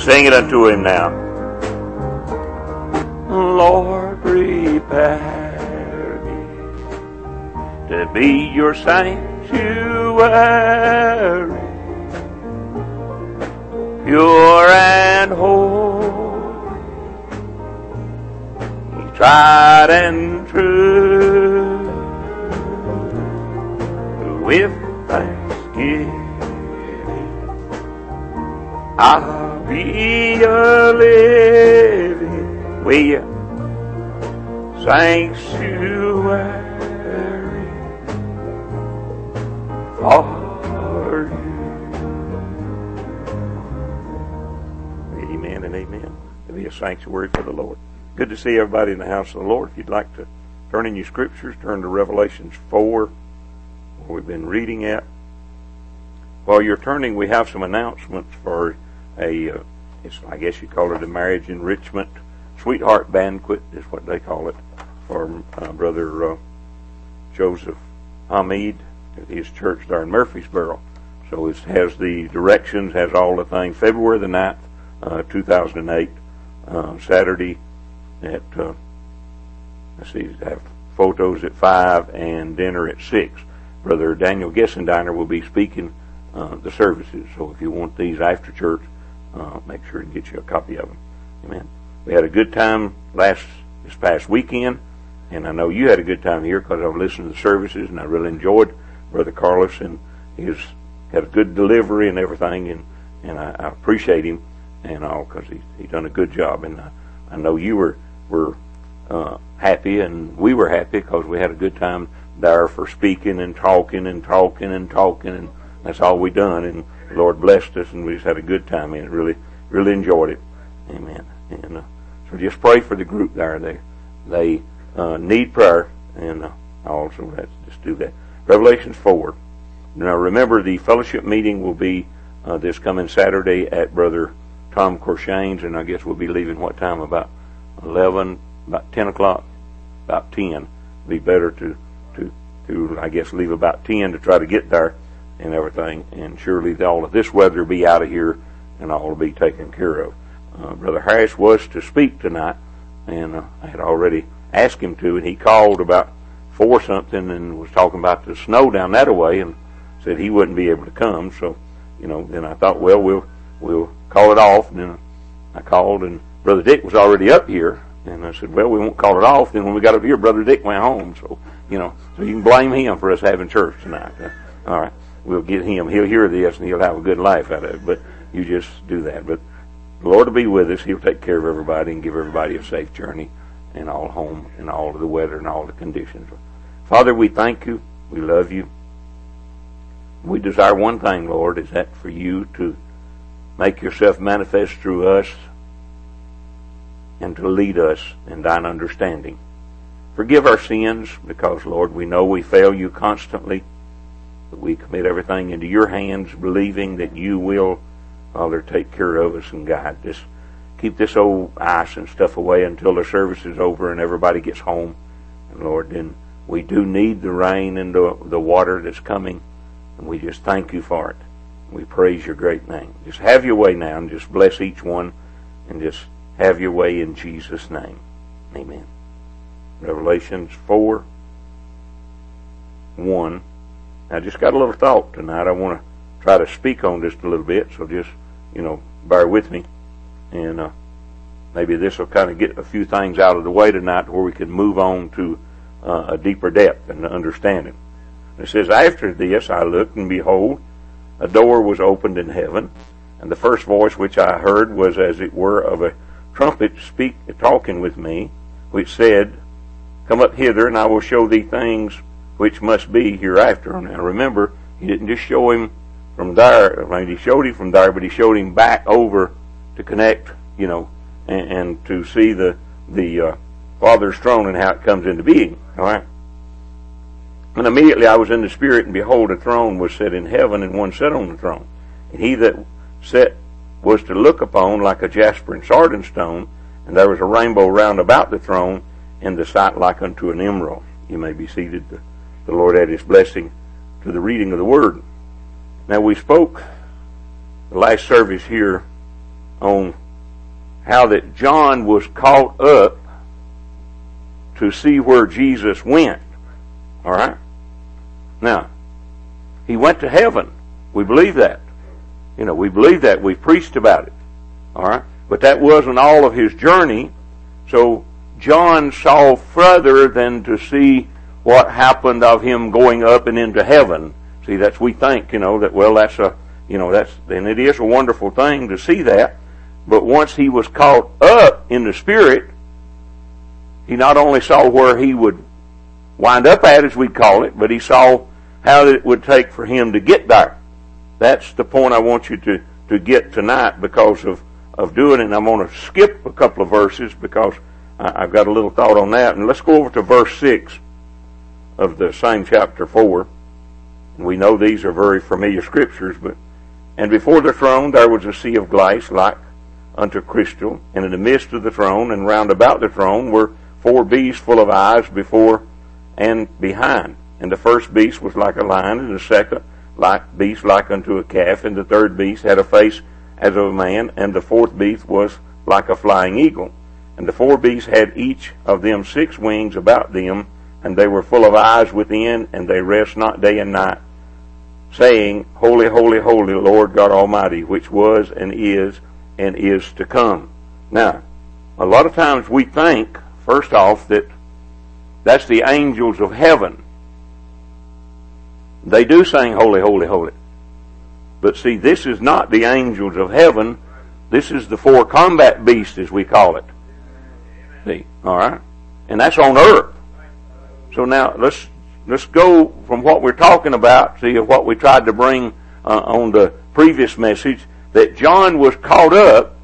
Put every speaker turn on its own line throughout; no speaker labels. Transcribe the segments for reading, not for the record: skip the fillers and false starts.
Sing it unto Him now. Lord, prepare me to be your sanctuary, pure and holy, tried and true, with thanksgiving I'll be a living, will you? Sanctuary for you. Amen and amen. To be a sanctuary for the Lord. Good to see everybody in the house of the Lord. If you'd like to turn in your scriptures, turn to Revelations 4, where we've been reading at. While you're turning, we have some announcements for I guess you call it a marriage enrichment, sweetheart banquet is what they call it, for Brother Joseph Hamid at his church there in Murfreesboro. So it has the directions, has all the things. February the 9th, 2008, Saturday at, have photos at 5 and dinner at 6. Brother Daniel Gessendiner will be speaking the services. So if you want these after church, make sure to get you a copy of them. Amen. We had a good time this past weekend, and I know you had a good time here because I've listened to the services, and I really enjoyed Brother Carlos, and he's got a good delivery and everything, and I appreciate him and all because he's done a good job, and I know you were happy, and we were happy because we had a good time there for speaking and talking, and that's all we done, and the Lord blessed us, and we just had a good time, and really, really enjoyed it. Amen. And so just pray for the group there. They need prayer, and also just do that. Revelations 4. Now remember, the fellowship meeting will be this coming Saturday at Brother Tom Corshane's, and I guess we'll be leaving what time? About 11, about 10 o'clock, about 10. Be better to I guess leave about 10 to try to get there and everything, and surely all of this weather will be out of here and all will be taken care of. Brother Harris was to speak tonight, and I had already asked him to, and he called about 4 something and was talking about the snow down that way and said he wouldn't be able to come. So, then I thought, well, we'll call it off. And then I called, and Brother Dick was already up here, and I said, well, we won't call it off. Then when we got up here, Brother Dick went home. So, so you can blame him for us having church tonight. All right. We'll get him. He'll hear this, and he'll have a good life out of it. But you just do that. But the Lord will be with us. He'll take care of everybody and give everybody a safe journey and all home and all of the weather and all the conditions. Father, we thank you. We love you. We desire one thing, Lord, is that for you to make yourself manifest through us and to lead us in thine understanding. Forgive our sins because, Lord, we know we fail you constantly. But we commit everything into your hands, believing that you will, Father, take care of us and guide us. Keep this old ice and stuff away until the service is over and everybody gets home. And Lord, then we do need the rain and the water that's coming, and we just thank you for it. We praise your great name. Just have your way now, and just bless each one, and just have your way in Jesus' name. Amen. Revelations 4:1. I just got a little thought tonight. I want to try to speak on just a little bit, so just, bear with me. And maybe this will kind of get a few things out of the way tonight where we can move on to a deeper depth and understanding. It says, after this I looked, and behold, a door was opened in heaven, and the first voice which I heard was as it were of a trumpet talking with me, which said, come up hither, and I will show thee things which must be hereafter. Now remember, he didn't just show him from there. He showed him from there, but he showed him back over to connect, and to see the Father's throne and how it comes into being. All right. And immediately I was in the Spirit, and behold, a throne was set in heaven, and one sat on the throne. And he that sat was to look upon like a jasper and sardine stone, and there was a rainbow round about the throne, and the sight like unto an emerald. You may be seated. The Lord add his blessing to the reading of the Word. Now we spoke the last service here on how that John was caught up to see where Jesus went. All right? Now, he went to heaven. We believe that. We believe that. We've preached about it. All right? But that wasn't all of his journey. So John saw further than to see what happened of him going up and into heaven. See, that's, we think, that, well, that's and it is a wonderful thing to see that. But once he was caught up in the Spirit, he not only saw where he would wind up at, as we'd call it, but he saw how it would take for him to get there. That's the point I want you to get tonight because of doing it. And I'm going to skip a couple of verses because I've got a little thought on that. And let's go over to verse 6 of the same chapter 4. And we know these are very familiar scriptures, but, and before the throne there was a sea of glass like unto crystal, and in the midst of the throne and round about the throne were 4 beasts full of eyes before and behind. And the first beast was like a lion, and the second beast like unto a calf, and the third beast had a face as of a man, and the fourth beast was like a flying eagle. And the 4 beasts had each of them 6 wings about them, and they were full of eyes within, and they rest not day and night, saying, Holy, holy, holy, Lord God Almighty, which was and is to come. Now, a lot of times we think, first off, that that's the angels of heaven. They do sing, Holy, holy, holy. But see, this is not the angels of heaven. This is the 4 combat beasts, as we call it. See, all right? And that's on earth. So now, let's go from what we're talking about, see, what we tried to bring on the previous message, that John was caught up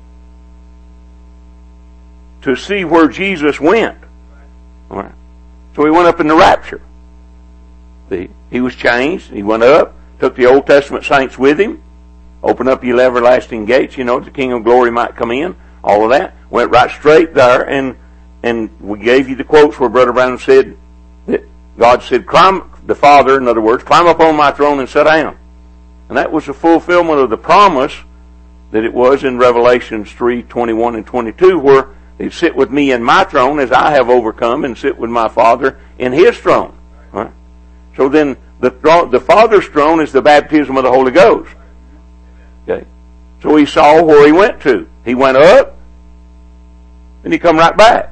to see where Jesus went. All right? So he went up in the rapture. See, he was changed. He went up, took the Old Testament saints with him, opened up the everlasting gates, the King of Glory might come in, all of that. Went right straight there, and we gave you the quotes where Brother Branham said that God said, the Father, in other words, climb up on my throne and sit down. And that was the fulfillment of the promise that it was in Revelations 3:21 and 22, where he'd sit with me in my throne as I have overcome, and sit with my Father in his throne. Right? So then the Father's throne is the baptism of the Holy Ghost. Okay. So he saw where he went to. He went up, and he come right back.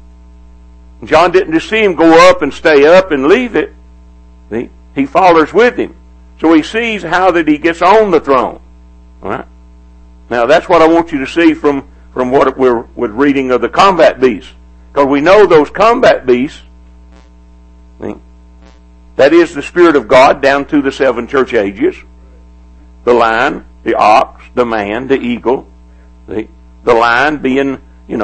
John didn't just see him go up and stay up and leave it. See? He follows with him. So he sees how that he gets on the throne. All right? Now that's what I want you to see from what we're reading of the combat beasts. Because we know those combat beasts, see, that is the Spirit of God down through the 7 church ages. The lion, the ox, the man, the eagle. See? The lion being,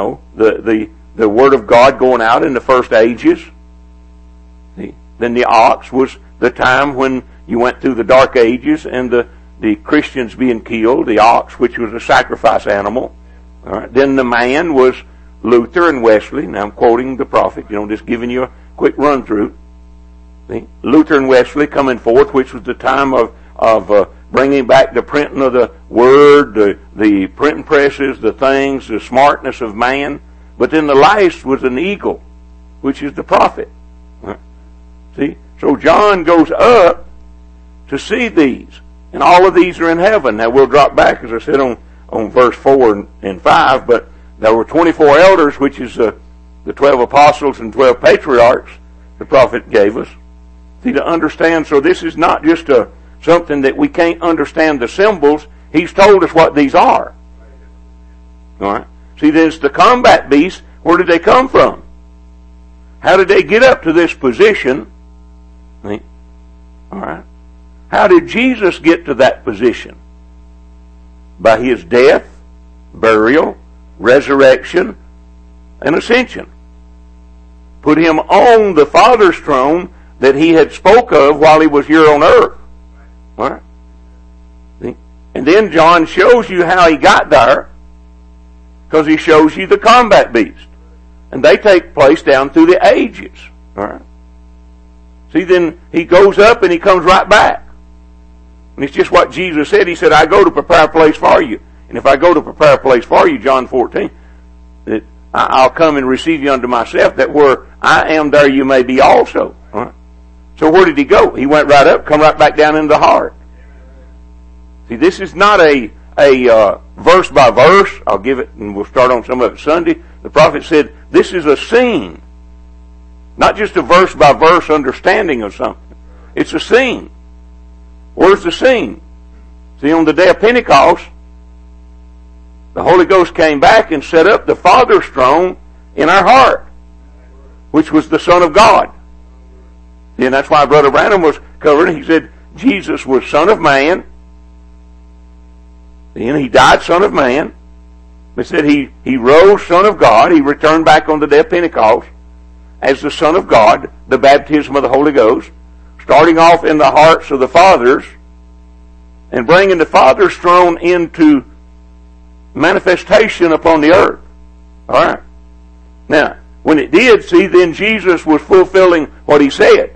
the Word of God going out in the first ages. See? Then the ox was the time when you went through the dark ages and the Christians being killed, the ox, which was a sacrifice animal. All right. Then the man was Luther and Wesley. Now I'm quoting the prophet, just giving you a quick run through. See? Luther and Wesley coming forth, which was the time of bringing back the printing of the Word, the printing presses, the things, the smartness of man. But then the last was an eagle, which is the prophet. Right. See? So John goes up to see these. And all of these are in heaven. Now we'll drop back, as I said, on verse 4 and 5, but there were 24 elders, which is the 12 apostles and 12 patriarchs the prophet gave us. See, to understand, so this is not just something that we can't understand the symbols. He's told us what these are. All right. See, there's the combat beasts. Where did they come from? How did they get up to this position? See? All right. How did Jesus get to that position? By his death, burial, resurrection, and ascension. Put him on the Father's throne that he had spoke of while he was here on earth. All right. See? And then John shows you how he got there, because he shows you the combat beast. And they take place down through the ages. All right. See, then he goes up and he comes right back. And it's just what Jesus said. He said, I go to prepare a place for you. And if I go to prepare a place for you, John 14, that I'll come and receive you unto myself, that where I am, there you may be also. All right? So where did he go? He went right up, come right back down into the heart. See, this is not a verse by verse. I'll give it, and we'll start on some of it Sunday. The prophet said, this is a scene. Not just a verse by verse understanding of something. It's a scene. Where's the scene? See, on the day of Pentecost, the Holy Ghost came back and set up the Father's throne in our heart, which was the Son of God. And that's why Brother Branham was covering. He said Jesus was Son of Man. Then he died Son of Man. They said he rose Son of God. He returned back on the day of Pentecost as the Son of God, the baptism of the Holy Ghost, starting off in the hearts of the fathers and bringing the Father's throne into manifestation upon the earth. All right. Now, when it did, see, then Jesus was fulfilling what he said.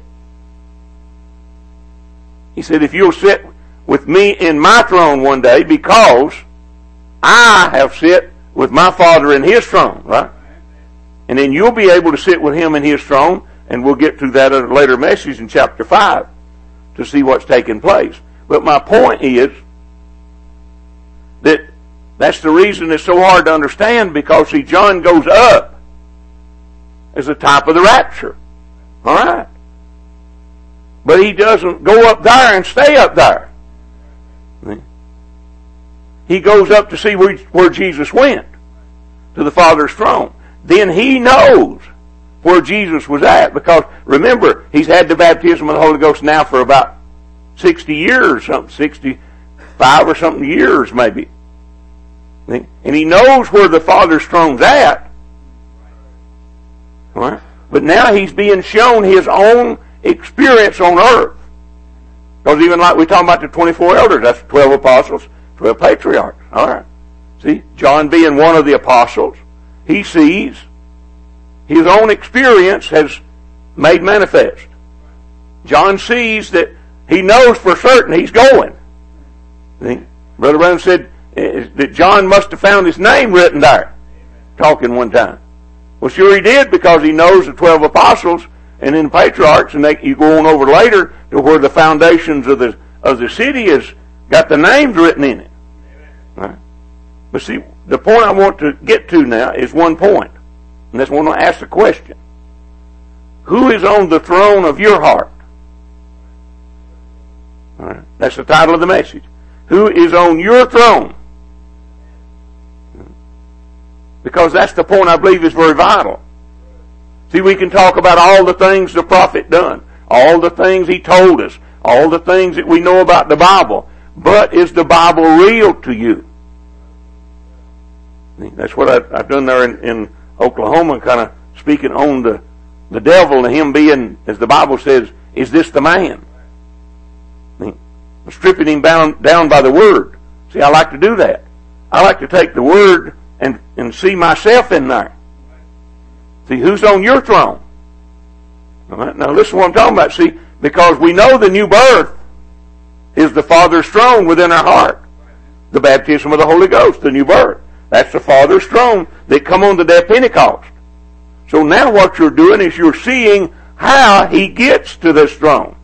He said, if you'll sit with me in my throne one day, because I have sit with my Father in his throne, right? And then you'll be able to sit with him in his throne, and we'll get to that in a later message in chapter 5 to see what's taking place. But my point is that that's the reason it's so hard to understand, because, see, John goes up as a type of the rapture. All right. But he doesn't go up there and stay up there. He goes up to see where Jesus went, to the Father's throne. Then he knows where Jesus was at, because remember, he's had the baptism of the Holy Ghost now for about 60 years, something, 65 or something years maybe. And he knows where the Father's throne's at. All right? But now he's being shown his own experience on earth. Because even like we talk about the 24 elders, that's 12 apostles, 12 patriarchs. All right. See, John being one of the apostles, he sees his own experience has made manifest. John sees that he knows for certain he's going. See? Brother Branham said that John must have found his name written there, talking one time. Well, sure he did, because he knows the 12 apostles and then patriarchs, and you go on over later to where the foundations of the city has got the names written in it. Right? But see, the point I want to get to now is one point, and that's when I ask the question: who is on the throne of your heart? All right? That's the title of the message. Who is on your throne? Because that's the point I believe is very vital. See, we can talk about all the things the prophet done, all the things he told us, all the things that we know about the Bible, but is the Bible real to you? That's what I've done there in Oklahoma, kind of speaking on the devil and him being, as the Bible says, is this the man? Stripping him down by the Word. See, I like to do that. I like to take the Word and see myself in there. See, who's on your throne? All right, now listen to what I'm talking about. See, because we know the new birth is the Father's throne within our heart. The baptism of the Holy Ghost, the new birth. That's the Father's throne that come on the day of Pentecost. So now what you're doing is you're seeing how he gets to this throne.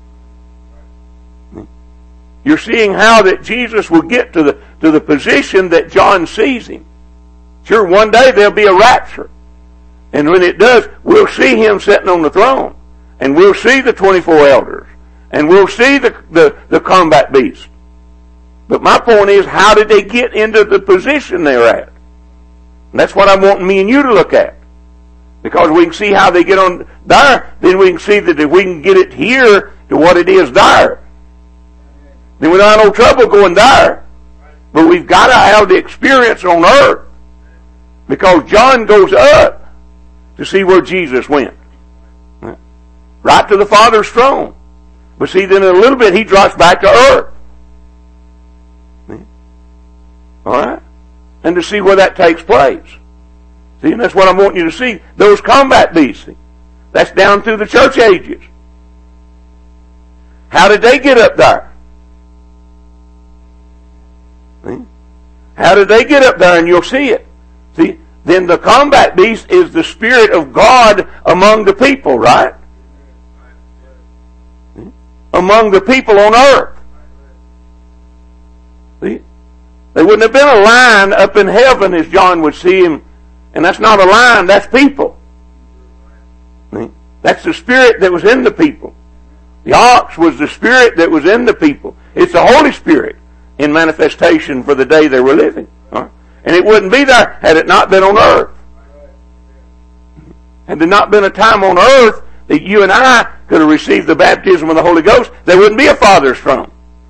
You're seeing how that Jesus will get to the position that John sees him. Sure, one day there'll be a rapture. And when it does, we'll see him sitting on the throne. And we'll see the 24 elders. And we'll see the combat beast. But my point is, how did they get into the position they're at? And that's what I'm wanting me and you to look at. Because we can see how they get on there, then we can see that if we can get it here to what it is there, then we don't have no trouble going there. But we've got to have the experience on earth. Because John goes up to see where Jesus went. Right to the Father's throne. But see, then in a little bit he drops back to earth. Alright? And to see where that takes place. See, and that's what I want you to see. Those combat beasts. That's down through the church ages. How did they get up there? See? How did they get up there? And you'll see it. See, then the combat beast is the Spirit of God among the people, right? Among the people on earth. See? There wouldn't have been a lion up in heaven as John would see him. And that's not a lion, that's people. See? That's the Spirit that was in the people. The ox was the Spirit that was in the people. It's the Holy Spirit in manifestation for the day they were living. Right? And it wouldn't be there had it not been on earth. Had there not been a time on earth that you and I could have received the baptism of the Holy Ghost, there wouldn't be a Father's throne.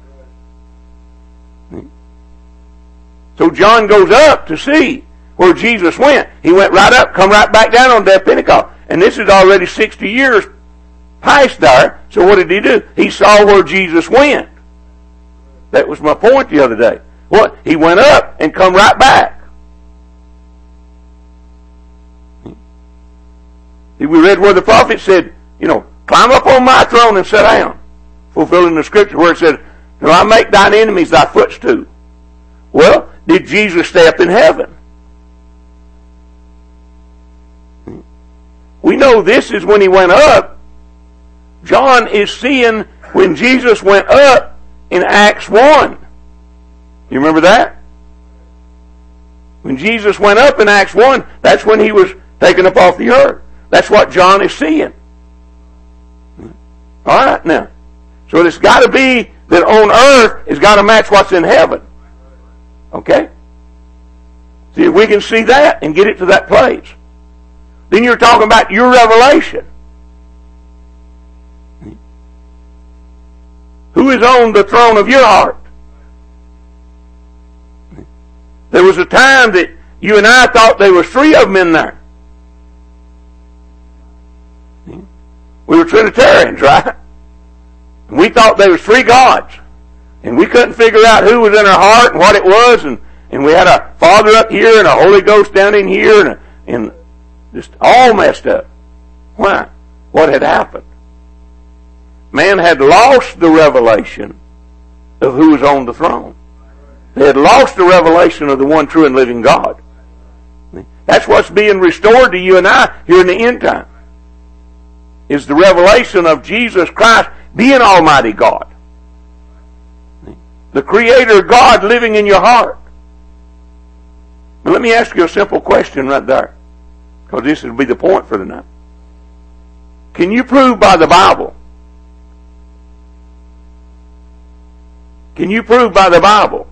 So John goes up to see where Jesus went. He went right up, come right back down on that Pentecost. And this is already 60 years past there. So what did he do? He saw where Jesus went. That was my point the other day. What? He went up and come right back. We read where the prophet said, climb up on my throne and sit down. Fulfilling the scripture where it said, "Do I make thine enemies thy footstool?" Well, did Jesus stay up in heaven? We know this is when he went up. John is seeing when Jesus went up in Acts 1. You remember that? When Jesus went up in Acts 1, that's when he was taken up off the earth. That's what John is seeing. All right, now. So it's got to be that on earth it's got to match what's in heaven. Okay? See if we can see that and get it to that place. Then you're talking about your revelation. Who is on the throne of your heart? There was a time that you and I thought there was 3 of them in there. We were Trinitarians, right? And we thought there was 3 gods. And we couldn't figure out who was in our heart and what it was. And we had a Father up here and a Holy Ghost down in here and just all messed up. Why? What had happened? Man had lost the revelation of who was on the throne. They had lost the revelation of the one true and living God. That's what's being restored to you and I here in the end time. Is the revelation of Jesus Christ being Almighty God. The Creator God living in your heart. Now let me ask you a simple question right there. Because this will be the point for tonight. Can you prove by the Bible? Can you prove by the Bible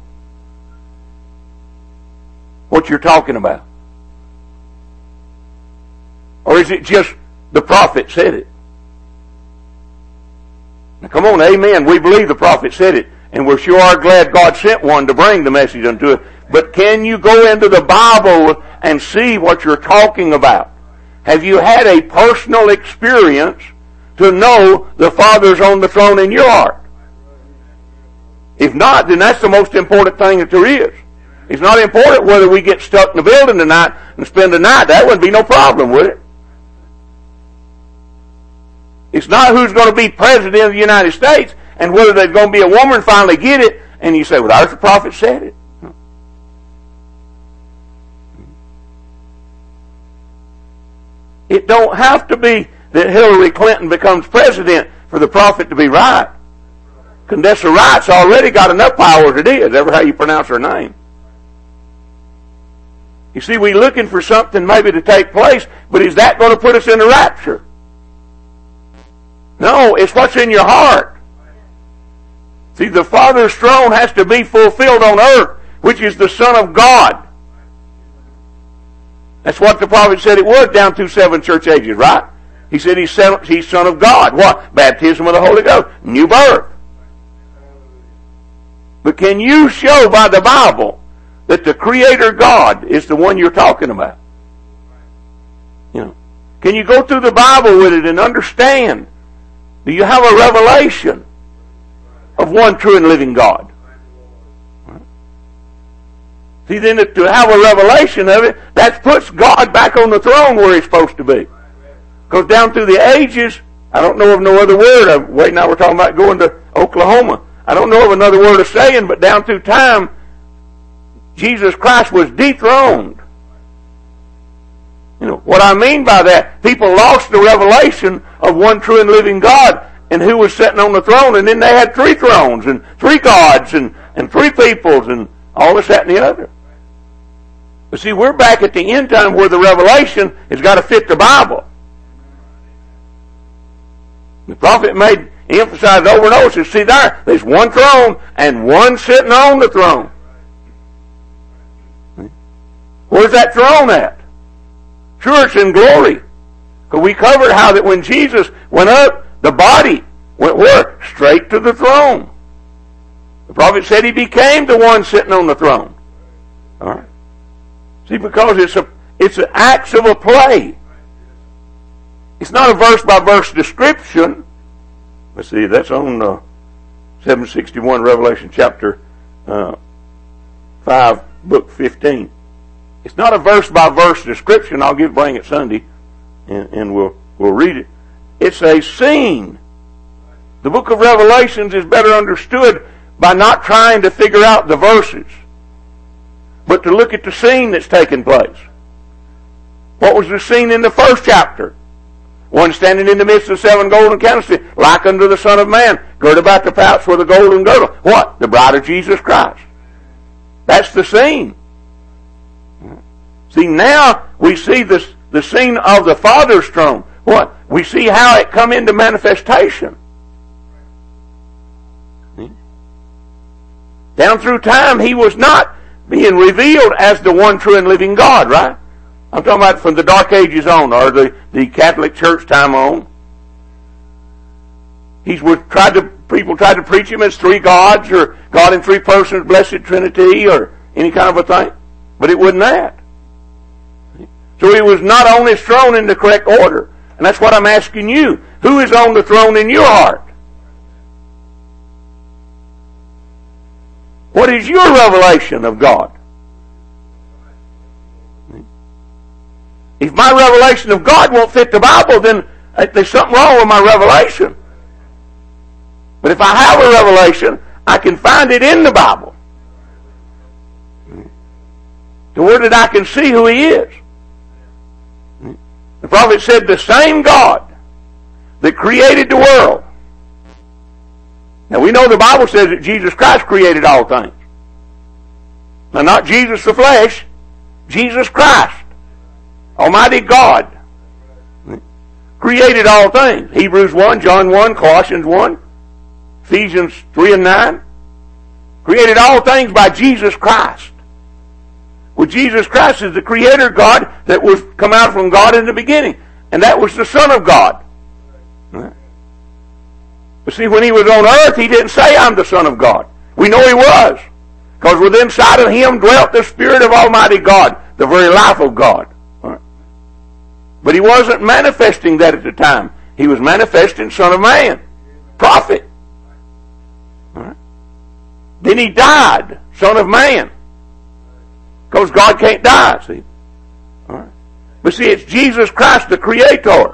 what you're talking about? Or is it just the prophet said it? Now come on, amen. We believe the prophet said it. And we're sure are glad God sent one to bring the message unto us. But can you go into the Bible and see what you're talking about? Have you had a personal experience to know the Father's on the throne in your heart? If not, then that's the most important thing that there is. It's not important whether we get stuck in the building tonight and spend the night. That wouldn't be no problem, would it? It's not who's going to be president of the United States and whether there's going to be a woman finally get it and you say, well, there's the prophet said it. It don't have to be that Hillary Clinton becomes president for the prophet to be right. Condessa Wright's already got enough power as it is, ever how you pronounce her name. You see, we're looking for something maybe to take place, but is that going to put us in the rapture? No, it's what's in your heart. See, the Father's throne has to be fulfilled on earth, which is the Son of God. That's what the prophet said it would down through 7 church ages, right? He said he's Son of God. What? Baptism of the Holy Ghost. New birth. But can you show by the Bible that the Creator God is the one you're talking about? Can you go through the Bible with it and understand? Do you have a revelation of one true and living God? See, then to have a revelation of it, that puts God back on the throne where He's supposed to be. Because down through the ages, I don't know of no other word. Wait, now we're talking about going to Oklahoma. I don't know of another word of saying, but down through time, Jesus Christ was dethroned. You know, what I mean by that, people lost the revelation of one true and living God and who was sitting on the throne, and then they had 3 thrones and 3 gods and 3 peoples and all this, that, and the other. But see, we're back at the end time where the revelation has got to fit the Bible. The prophet emphasized over and over, says, see there's one throne and one sitting on the throne. Where's that throne at? Sure, it's in glory. Because we covered how that when Jesus went up, the body went where? Straight to the throne. The prophet said he became the one sitting on the throne. All right. See, because it's an acts of a play. It's not a verse-by-verse description. Let's see, that's on 761, Revelation chapter 5, book 15. It's not a verse-by-verse description. I'll bring it Sunday, and we'll read it. It's a scene. The book of Revelations is better understood by not trying to figure out the verses, but to look at the scene that's taking place. What was the scene in the first chapter? One standing in the midst of 7 golden candlesticks, like unto the Son of Man, girt about the paps with a golden girdle. What? The bride of Jesus Christ. That's the scene. See, now we see the scene of the Father's throne. What? We see how it come into manifestation. Down through time, he was not being revealed as the one true and living God, right? I'm talking about from the Dark Ages on, or the Catholic Church time on. People tried to preach him as 3 gods, or God in 3 persons, blessed Trinity, or any kind of a thing. But it wasn't that. So he was not on his throne in the correct order. And that's what I'm asking you. Who is on the throne in your heart? What is your revelation of God? If my revelation of God won't fit the Bible, then there's something wrong with my revelation. But if I have a revelation, I can find it in the Bible. To where that I can see who He is. The prophet said the same God that created the world. Now we know the Bible says that Jesus Christ created all things. Now not Jesus the flesh, Jesus Christ, Almighty God, created all things. Hebrews 1, John 1, Colossians 1, Ephesians 3 and 9. Created all things by Jesus Christ. Well, Jesus Christ is the Creator God that was come out from God in the beginning. And that was the Son of God. But see, when He was on earth, He didn't say, I'm the Son of God. We know He was. Because within inside of Him dwelt the Spirit of Almighty God, the very life of God. But He wasn't manifesting that at the time. He was manifesting Son of Man, prophet. Then He died, Son of Man. Because God can't die, see. All right. But see, it's Jesus Christ, the Creator.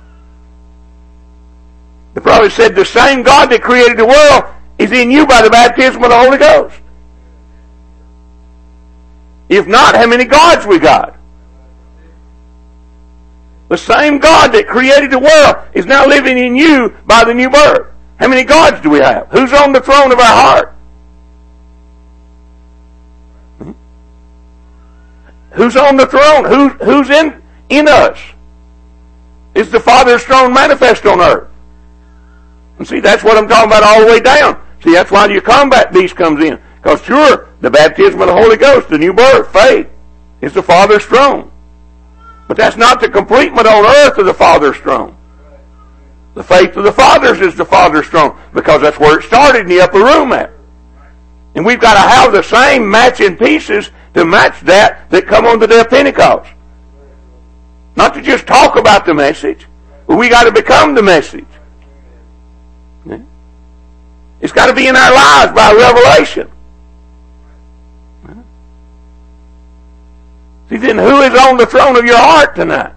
The prophet said the same God that created the world is in you by the baptism of the Holy Ghost. If not, how many gods we got? The same God that created the world is now living in you by the new birth. How many gods do we have? Who's on the throne of our heart? Who's on the throne? Who's in us? Is the Father's throne manifest on earth? And see, that's what I'm talking about all the way down. See, that's why your combat beast comes in. Because sure, the baptism of the Holy Ghost, the new birth, faith, is the Father's throne. But that's not the completement on earth of the Father's throne. The faith of the fathers is the Father's throne. Because that's where it started in the upper room at. And we've got to have the same matching pieces to match that come on the day of Pentecost. Not to just talk about the message, but we got to become the message. It's got to be in our lives by revelation. See, then who is on the throne of your heart tonight?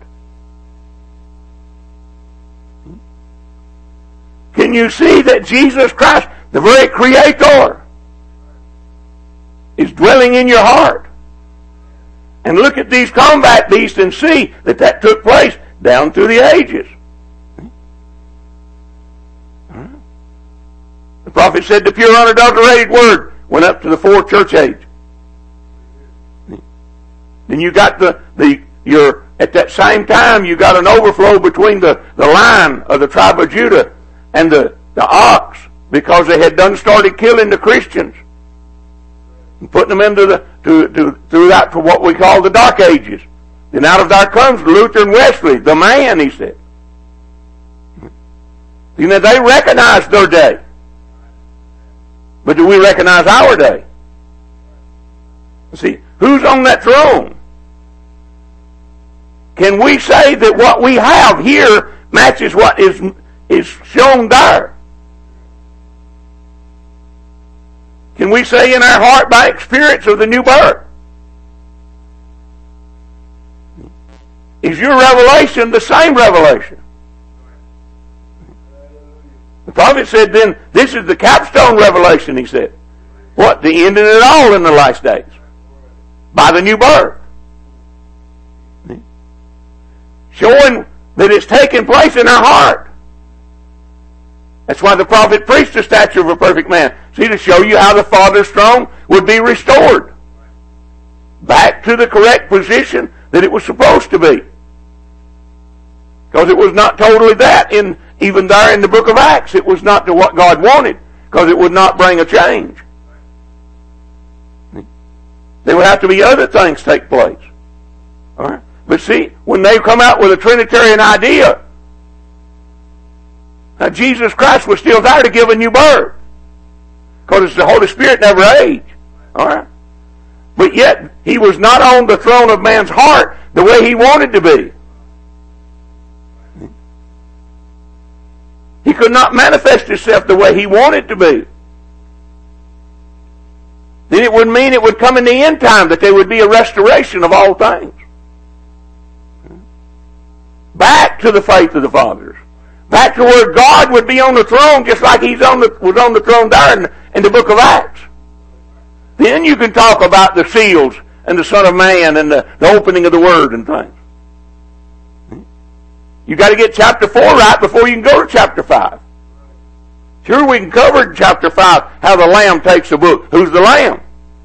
Can you see that Jesus Christ, the very Creator, is dwelling in your heart. And look at these combat beasts and see that took place down through the ages. The prophet said the pure unadulterated word went up to the fourth church age. Then you got at that same time you got an overflow between the line of the tribe of Judah and the ox, because they had started killing the Christians and putting them into throughout to what we call the Dark Ages. Then out of there comes Luther and Wesley, the man, he said. You know, they recognized their day. But do we recognize our day? See, who's on that throne? Can we say that what we have here matches what is shown there? Can we say in our heart by experience of the new birth? Is your revelation the same revelation? The prophet said then, this is the capstone revelation, he said. What? The ending it all in the last days. By the new birth. Showing that it's taking place in our heart. That's why the prophet preached the stature of a perfect man. See, to show you how the Father's throne would be restored. Back to the correct position that it was supposed to be. Because it was not totally that even there in the book of Acts. It was not to what God wanted, because it would not bring a change. There would have to be other things take place. All right? But see, when they come out with a Trinitarian idea, Jesus Christ was still there to give a new birth, because the Holy Spirit never aged. All right? But yet, he was not on the throne of man's heart the way he wanted to be. He could not manifest himself the way he wanted to be. Then it would mean it would come in the end time that there would be a restoration of all things. Back to the faith of the fathers. Back to where God would be on the throne just like he was on the throne there in the book of Acts. Then you can talk about the seals and the Son of Man and the opening of the Word and things. You got to get chapter 4 right before you can go to chapter 5. Sure, we can cover in chapter 5 how the Lamb takes the book. Who's the Lamb?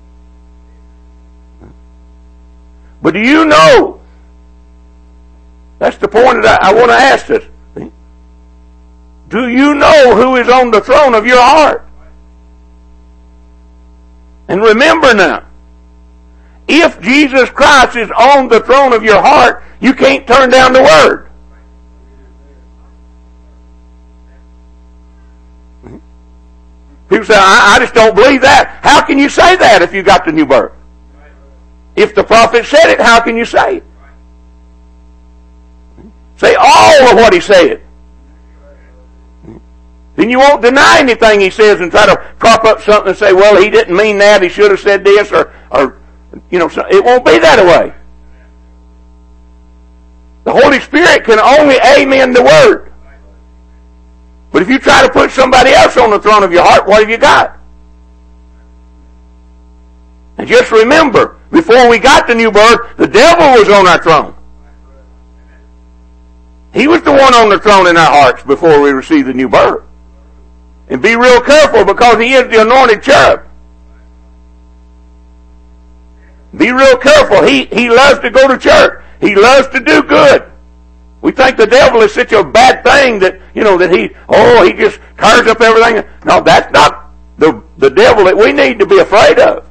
But do you know? That's the point that I want to ask this. Do you know who is on the throne of your heart? And remember now, if Jesus Christ is on the throne of your heart, you can't turn down the Word. People say, I just don't believe that. How can you say that if you got the new birth? If the prophet said it, how can you say it? Say all of what he said. Then you won't deny anything he says and try to prop up something and say, well, he didn't mean that, he should have said this, or it won't be that way. The Holy Spirit can only amen the Word. But if you try to put somebody else on the throne of your heart, what have you got? And just remember, before we got the new birth, the devil was on our throne. He was the one on the throne in our hearts before we received the new birth. And be real careful, because he is the anointed cherub. Be real careful. He loves to go to church. He loves to do good. We think the devil is such a bad thing that, that he just tears up everything. No, that's not the devil that we need to be afraid of.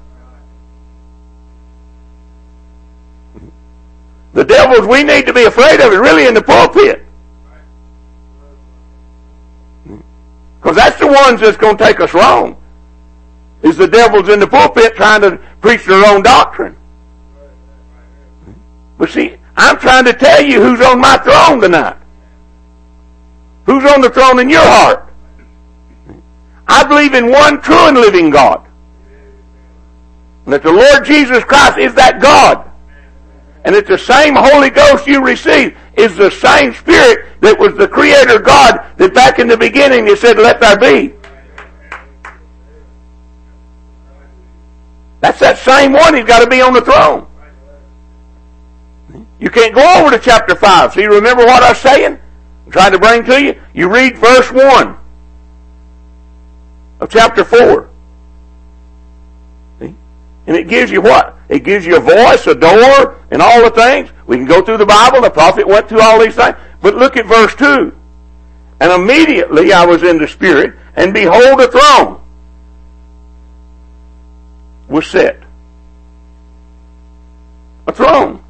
The devils we need to be afraid of is really in the pulpit. Because that's the ones that's going to take us wrong. Is the devils in the pulpit trying to preach their own doctrine. But see, I'm trying to tell you who's on my throne tonight. Who's on the throne in your heart. I believe in one true and living God. And that the Lord Jesus Christ is that God. And that the same Holy Ghost you receive is the same Spirit that was the Creator God that back in the beginning He said, let there be. That's that same one. He's got to be on the throne. You can't go over to chapter 5. See, remember what I was saying? I'm trying to bring to you. You read verse 1 of chapter 4. See? And it gives you what? It gives you a voice, a door, and all the things. We can go through the Bible. The prophet went through all these things. But look at verse 2. And immediately I was in the Spirit, and behold, a throne was set. A throne.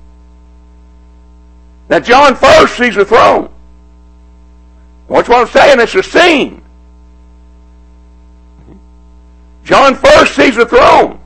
Now John first sees a throne. Watch what I'm saying. It's a scene. John first sees a throne.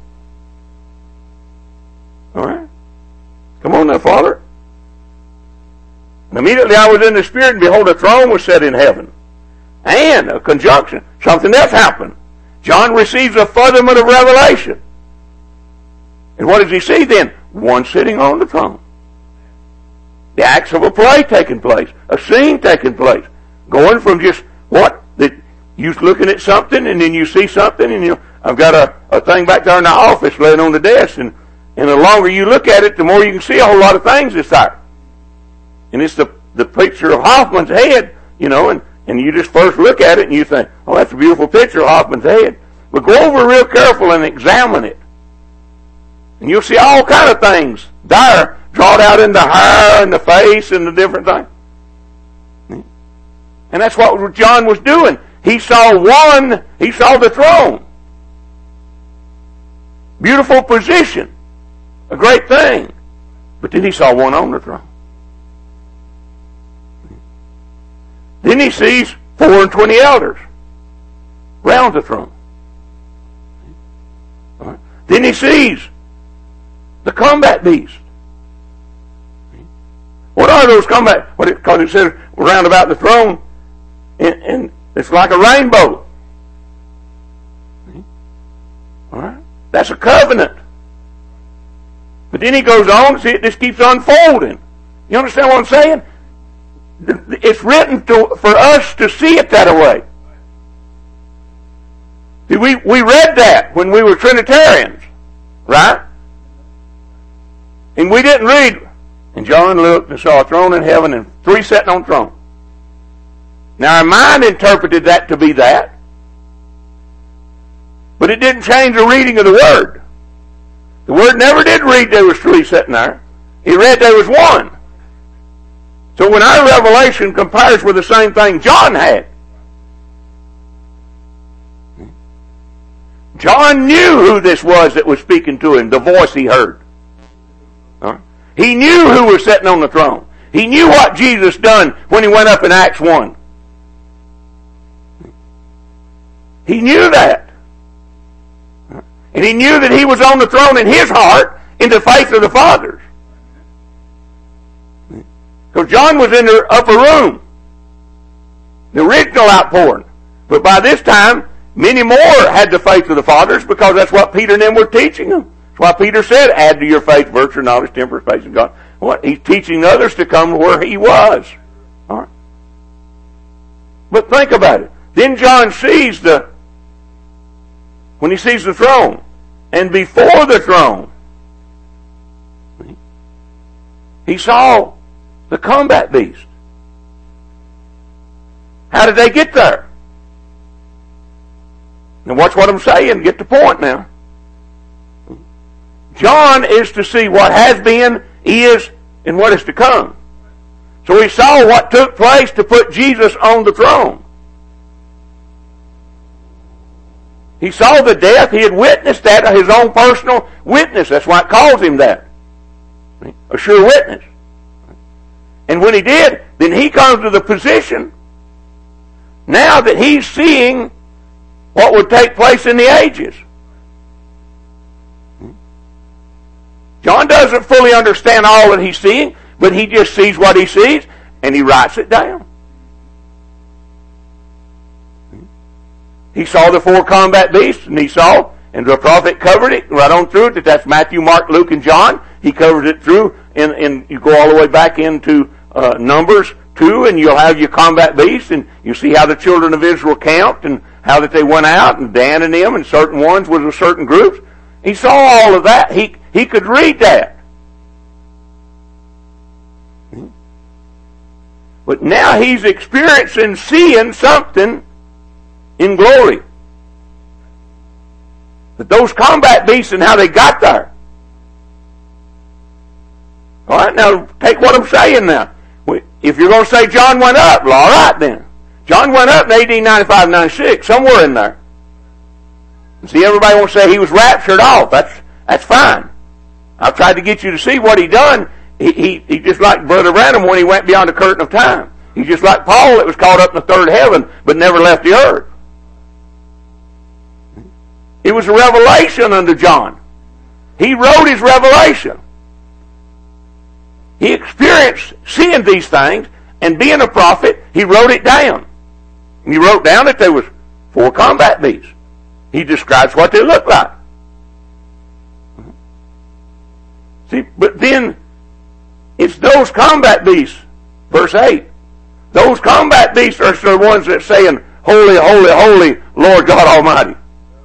All right? Come on now, Father. And immediately I was in the Spirit, and behold, a throne was set in heaven. And a conjunction. Something else happened. John receives a furtherment of revelation. And what does he see then? One sitting on the throne. The acts of a play taking place. A scene taking place. Going from just what? That you're looking at something and then you see something and I've got a thing back there in the office laying on the desk and the longer you look at it, the more you can see a whole lot of things that's there. And it's the picture of Hoffman's head, and you just first look at it and you think, oh, that's a beautiful picture of Hoffman's head. But go over real careful and examine it. And you'll see all kind of things there, drawn out in the hair and the face and the different things. And that's what John was doing. He saw the throne. Beautiful position. A great thing. But then he saw one on the throne. Then he sees 24 elders round the throne. Right. Then he sees the combat beast. What are those combat? Because it says round about the throne, and it's like a rainbow. All right, that's a covenant. But then he goes on. See, it just keeps unfolding. You understand what I'm saying? It's written for us to see it that way. See, we read that when we were Trinitarians, right? And we didn't read. And John looked and saw a throne in heaven and 3 sitting on thrones. Now our mind interpreted that to be that. But it didn't change the reading of the Word. The Word never did read there was 3 sitting there. He read there was 1. So when our revelation compares with the same thing John had, John knew who this was that was speaking to him, the voice he heard. He knew who was sitting on the throne. He knew what Jesus done when he went up in Acts 1. He knew that. And he knew that he was on the throne in his heart in the faith of the fathers. Because John was in the upper room. The original outpouring. But by this time, many more had the faith of the fathers because that's what Peter and them were teaching them. That's why Peter said, add to your faith virtue, knowledge, temperance, patience, and God. What? He's teaching others to come where he was. All right. But think about it. Then John sees when he sees the throne, and before the throne, he saw the combat beast. How did they get there? Now watch what I'm saying. Get the point now. John is to see what has been, is, and what is to come. So he saw what took place to put Jesus on the throne. He saw the death. He had witnessed that, his own personal witness. That's why it calls him that. A sure witness. And when he did, then he comes to the position now that he's seeing what would take place in the ages. John doesn't fully understand all that he's seeing, but he just sees what he sees, and he writes it down. He saw the 4 combat beasts, and he saw, and the prophet covered it right on through it, that's Matthew, Mark, Luke, and John. He covered it through, and you go all the way back into Numbers 2, and you'll have your combat beasts, and you see how the children of Israel camped, and how that they went out, and Dan and them, and certain ones was with certain groups. He saw all of that. He could read that. But now he's experiencing seeing something in glory. But those combat beasts and how they got there. All right, now take what I'm saying now. If you're going to say John went up, well, all right then. John went up in AD 95, 96, somewhere in there. And see, everybody wants to say he was raptured off. That's fine. I've tried to get you to see what he done. He just like Brother Branham when he went beyond the curtain of time. He's just like Paul that was caught up in the third heaven but never left the earth. It was a revelation unto John. He wrote his revelation. He experienced seeing these things, and being a prophet, he wrote it down. And he wrote down that there was 4 combat beasts. He describes what they look like. See, but then it's those combat beasts, verse 8. Those combat beasts are the ones that saying, Holy, holy, holy, Lord God Almighty.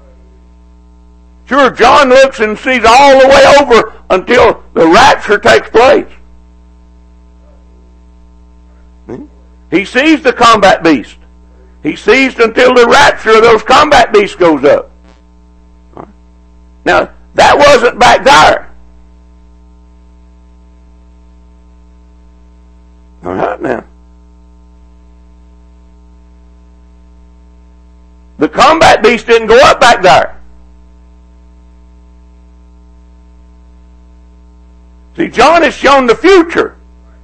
Sure, John looks and sees all the way over until the rapture takes place. He sees the combat beast. He sees until the rapture of those combat beasts goes up. Now, that wasn't back there. All right, now. The combat beast didn't go up back there. See, John has shown the future.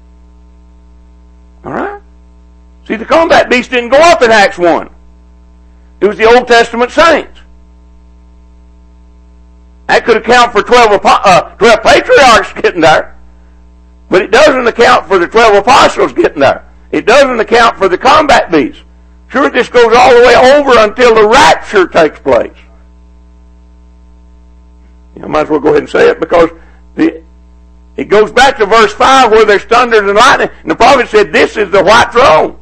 All right? See, the combat beast didn't go up in Acts 1. It was the Old Testament saints. That could account for 12 patriarchs getting there. But it doesn't account for the 12 apostles getting there. It doesn't account for the combat beast. Sure, this goes all the way over until the rapture takes place. I might as well go ahead and say it because it goes back to verse 5 where there's thunder and lightning. And the prophet said, this is the white throne.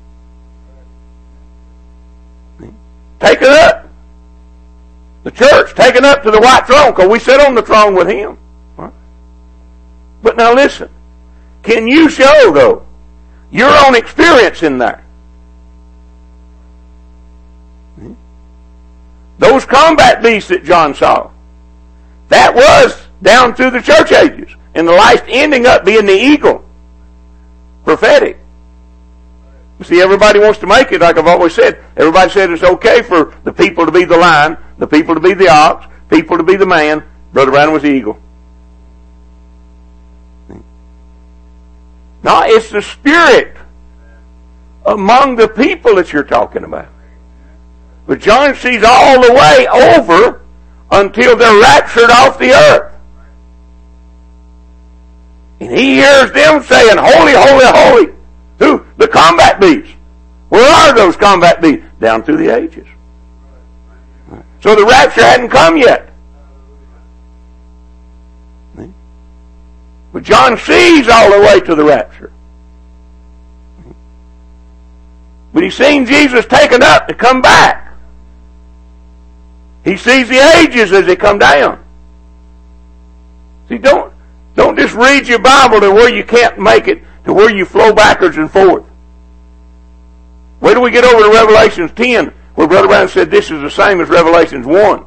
Taken up. The church taken up to the white throne because we sit on the throne with him. Right? But now listen. Can you show, though, your own experience in there? Those combat beasts that John saw, that was down through the church ages. And the last ending up being the eagle. Prophetic. See, everybody wants to make it, like I've always said. Everybody said it's okay for the people to be the lion, the people to be the ox, people to be the man. Brother Branham was the eagle. No, it's the spirit among the people that you're talking about. But John sees all the way over until they're raptured off the earth. And he hears them saying, Holy, holy, holy. Who? The combat beasts. Where are those combat beasts? Down through the ages. So the rapture hadn't come yet. But John sees all the way to the rapture. But he's seen Jesus taken up to come back. He sees the ages as they come down. See, don't just read your Bible to where you can't make it, to where you flow backwards and forth. Wait till we get over to Revelations 10, where Brother Branham said this is the same as Revelations 1.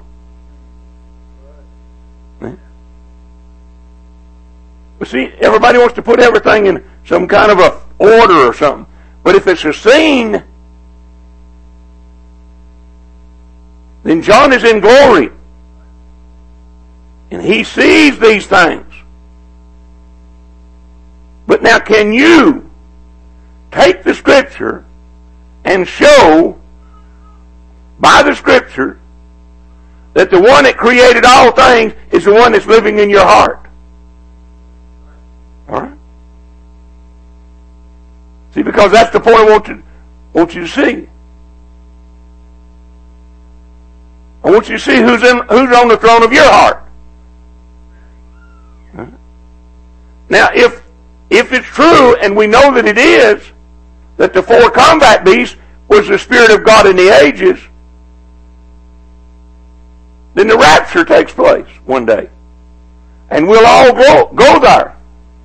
But see, everybody wants to put everything in some kind of a order or something. But if it's a scene, then John is in glory. And he sees these things. But now can you take the Scripture and show by the Scripture that the one that created all things is the one that's living in your heart? Alright? See, because that's the point I want you to see. I want you to see who's on the throne of your heart. Right? Now, if it's true, and we know that it is, that the 4 combat beasts was the Spirit of God in the ages, then the rapture takes place one day. And we'll all go there.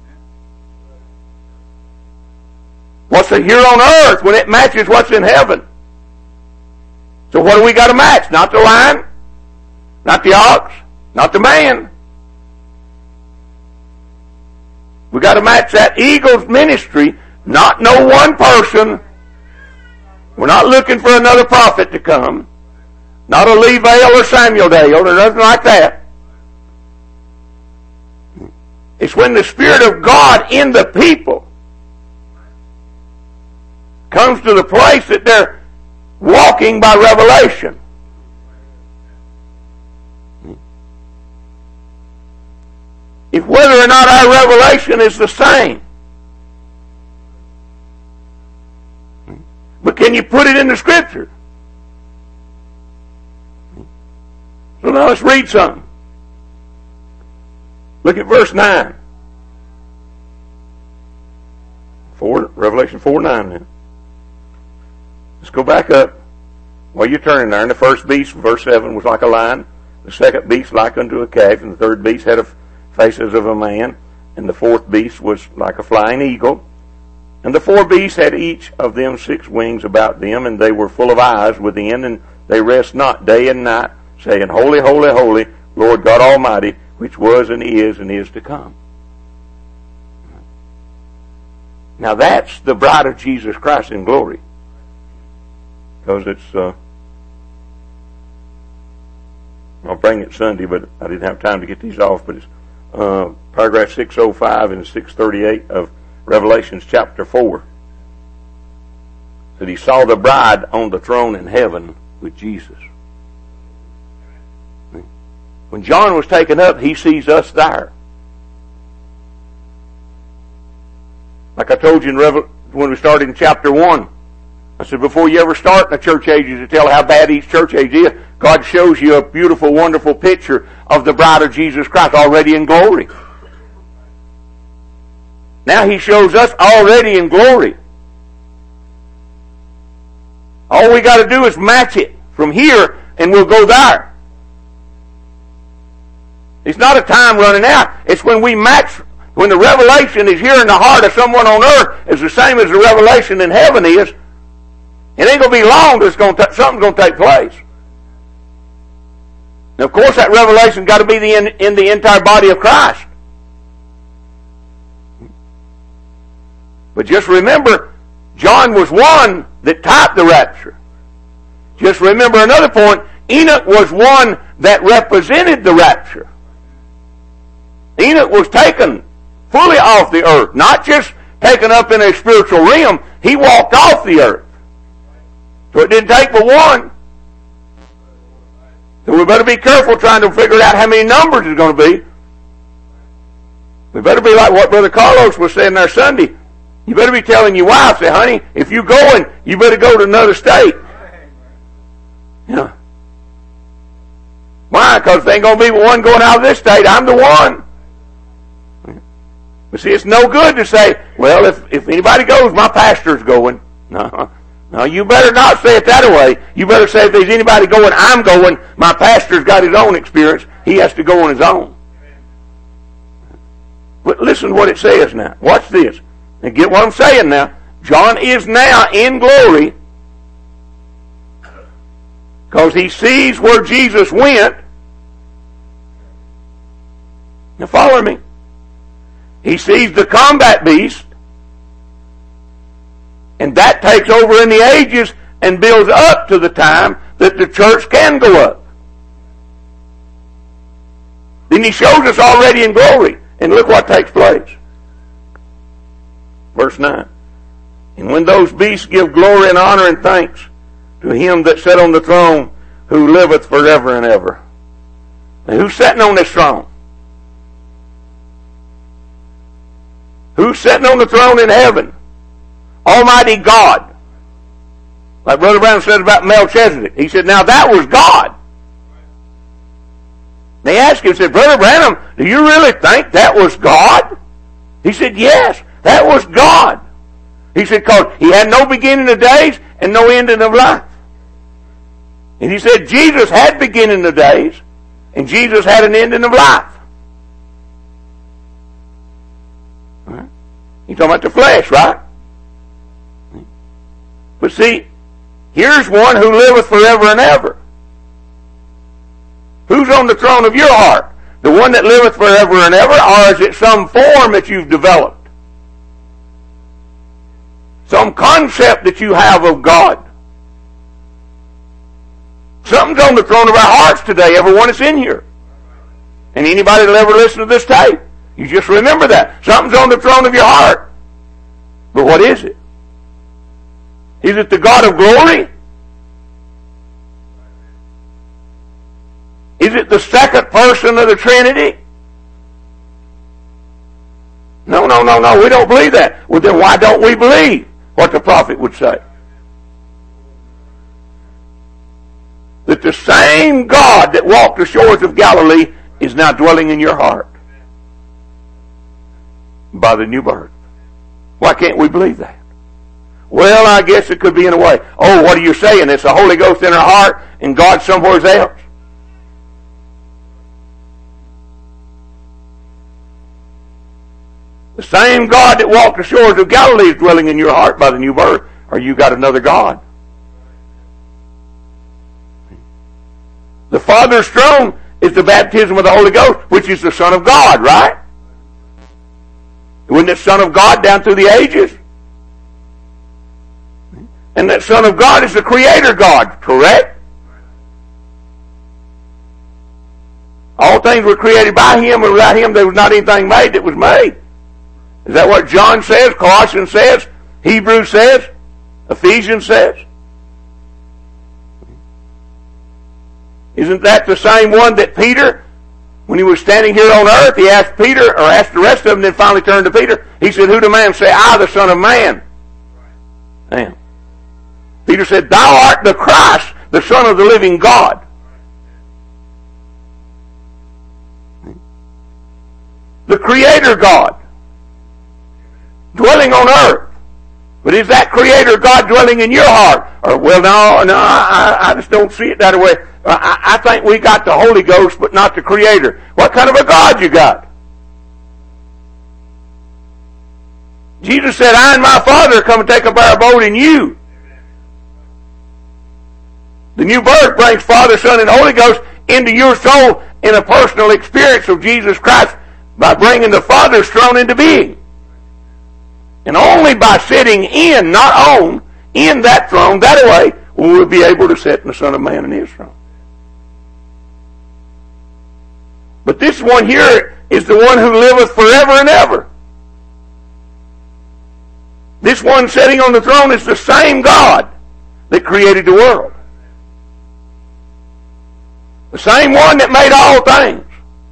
What's here on earth when it matches what's in heaven? So what do we got to match? Not the lion, not the ox, not the man. We got to match that eagle's ministry, not no one person. We're not looking for another prophet to come. Not a Levi or Samuel Dale or nothing like that. It's when the Spirit of God in the people comes to the place that they're walking by revelation. If whether or not our revelation is the same. But can you put it in the Scripture? So now let's read something. Look at verse 9. Revelation 4:9 now. Let's go back up. While you're turning there, and the first beast, verse 7, was like a lion. The second beast like unto a calf, and the third beast had faces of a man, and the fourth beast was like a flying eagle. And the four beasts had each of them 6 wings about them, and they were full of eyes within, and they rest not day and night, saying, Holy, holy, holy, Lord God Almighty, which was and is to come. Now that's the bride of Jesus Christ in glory. Because it's, I'll bring it Sunday, but I didn't have time to get these off, but it's paragraph 605 and 638 of Revelations chapter 4. That he saw the bride on the throne in heaven with Jesus. When John was taken up, he sees us there. Like I told you when we started in chapter 1, I said before you ever start in the church ages to tell how bad each church age is, God shows you a beautiful, wonderful picture of the bride of Jesus Christ already in glory. Now he shows us already in glory. All we got to do is match it from here and we'll go there. It's not a time running out. It's when we match, when the revelation is here in the heart of someone on earth is the same as the revelation in heaven is. It ain't going to be long till something's going to take place. Now, of course, that revelation got to be in the entire body of Christ. But just remember, John was one that typed the rapture. Just remember another point, Enoch was one that represented the rapture. Enoch was taken fully off the earth, not just taken up in a spiritual realm. He walked off the earth. So it didn't take but one. So we better be careful trying to figure out how many numbers it's going to be. We better be like what Brother Carlos was saying there Sunday. You better be telling your wife, say, honey, if you're going, you better go to another state. You know. Why? Because there ain't going to be one going out of this state. I'm the one. But see, it's no good to say, well, if anybody goes, my pastor's going. No, you better not say it that way. You better say if there's anybody going, I'm going. My pastor's got his own experience. He has to go on his own. But listen to what it says now. Watch this. And get what I'm saying now. John is now in glory because he sees where Jesus went. Now follow me. He sees the combat beast, and that takes over in the ages and builds up to the time that the church can go up. Then he shows us already in glory, and look what takes place. Verse 9. And when those beasts give glory and honor and thanks to him that sat on the throne, who liveth forever and ever. Now who's sitting on this throne? Who's sitting on the throne in heaven? Almighty God. Like Brother Brown said about Melchizedek. He said, now that was God. They asked him, said, Brother Branham, do you really think that was God? He said, yes, that was God. He said, because he had no beginning of days and no ending of life. And he said, Jesus had beginning of days And Jesus had an ending of life. Right? You're talking about the flesh, right? But see, here's one who liveth forever and ever. Who's on the throne of your heart? The one that liveth forever and ever, or is it some form that you've developed? Some concept that you have of God? Something's on the throne of our hearts today, everyone that's in here. And anybody that'll ever listen to this tape, you just remember that. Something's on the throne of your heart. But what is it? Is it the God of glory? Is it the second person of the Trinity? No, we don't believe that. Well, then why don't we believe what the prophet would say? That the same God that walked the shores of Galilee is now dwelling in your heart by the new birth. Why can't we believe that? Well, I guess it could be in a way. Oh, what are you saying? It's the Holy Ghost in our heart and God somewhere else. The same God that walked the shores of Galilee is dwelling in your heart by the new birth, or you got another God. The Father's throne is the baptism of the Holy Ghost, which is the Son of God, right? Wasn't the Son of God down through the ages? And that Son of God is the Creator God, correct? All things were created by Him, and without Him there was not anything made that was made. Is that what John says, Colossians says, Hebrews says, Ephesians says? Isn't that the same one that Peter, when he was standing here on earth, he asked Peter, or asked the rest of them, then finally turned to Peter. He said, who do man say I, the Son of Man, am? Peter said, thou art the Christ, the Son of the living God. The Creator God, dwelling on earth. But is that Creator God dwelling in your heart? Or, well, no, I just don't see it that way. I think we got the Holy Ghost, but not the Creator. What kind of a God you got? Jesus said, I and my Father come and take up our abode in you. The new birth brings Father, Son, and Holy Ghost into your soul in a personal experience of Jesus Christ by bringing the Father's throne into being. And only by sitting in, not on, in that throne, that way, will we be able to sit in the Son of Man in His throne. But this one here is the one who liveth forever and ever. This one sitting on the throne is the same God that created the world. The same one that made all things.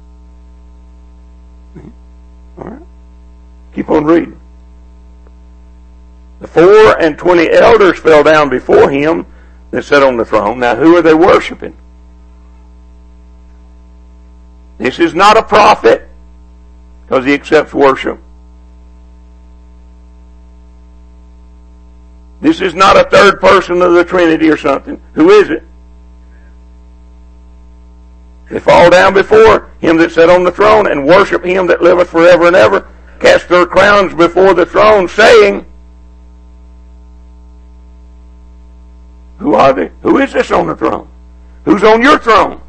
All right. Keep on reading. The 24 elders fell down before Him that sat on the throne. Now, who are they worshiping? This is not a prophet, because he accepts worship. This is not a third person of the Trinity or something. Who is it? They fall down before Him that sat on the throne and worship Him that liveth forever and ever, cast their crowns before the throne, saying, who are they? Who is this on the throne? Who's on your throne?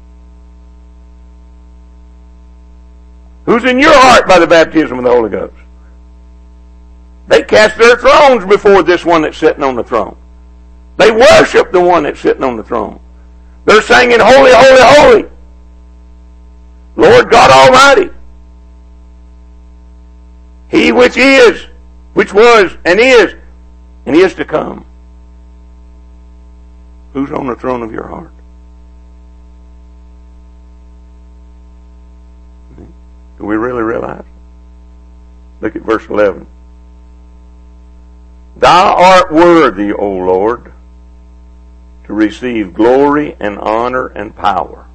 Who's in your heart by the baptism of the Holy Ghost? They cast their thrones before this one that's sitting on the throne. They worship the one that's sitting on the throne. They're singing, holy, holy, holy, Lord God Almighty. He which is, which was, and is to come. Who's on the throne of your heart? Do we really realize? Look at verse 11. Thou art worthy, O Lord, to receive glory and honor and power.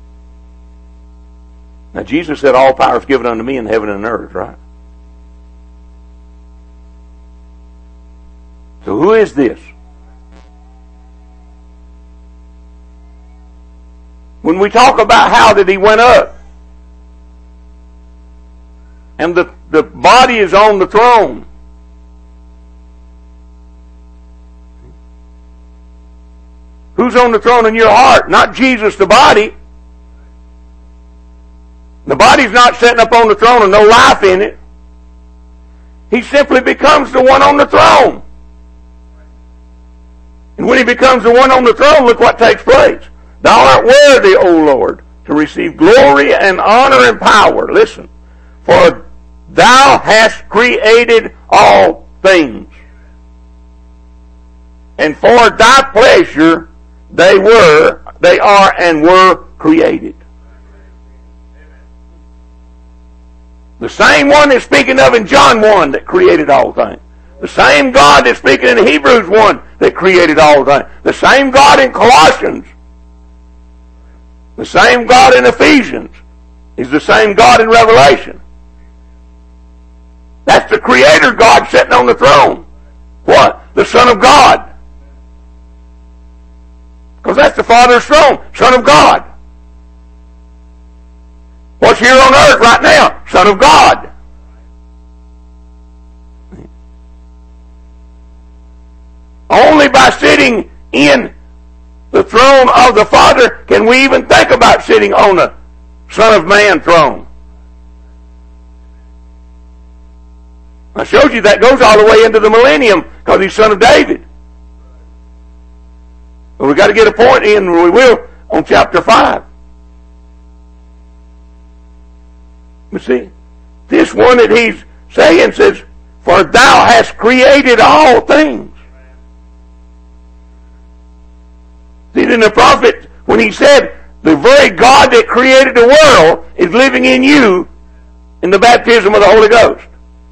Now Jesus said, all power is given unto me in heaven and earth, right? So who is this? When we talk about how that he went up, and the body is on the throne, who's on the throne in your heart? Not Jesus, the body. The body's not sitting up on the throne and no life in it. He simply becomes the one on the throne. And when he becomes the one on the throne, look what takes place. Thou art worthy, O Lord, to receive glory and honor and power. Listen. For thou hast created all things. And for thy pleasure they are and were created. The same one that's speaking of in John 1 that created all things. The same God that's speaking in Hebrews 1 that created all things. The same God in Colossians. The same God in Ephesians. He's the same God in Revelation. That's the Creator God sitting on the throne. What? The Son of God. Because that's the Father's throne. Son of God. What's here on earth right now? Son of God. Only by sitting in the throne of the Father can we even think about sitting on the Son of Man throne. I showed you that goes all the way into the millennium because he's Son of David. But we've got to get a point in, we will, on chapter 5. But see, this one that he's saying says, for thou hast created all things. See, then the prophet, when he said, the very God that created the world is living in you in the baptism of the Holy Ghost.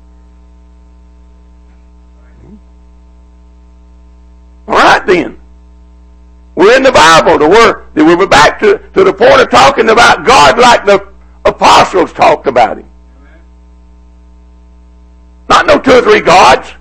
All right then. We're in the Bible. We're back to the point of talking about God like the apostles talked about him. Not no 2 or 3 gods.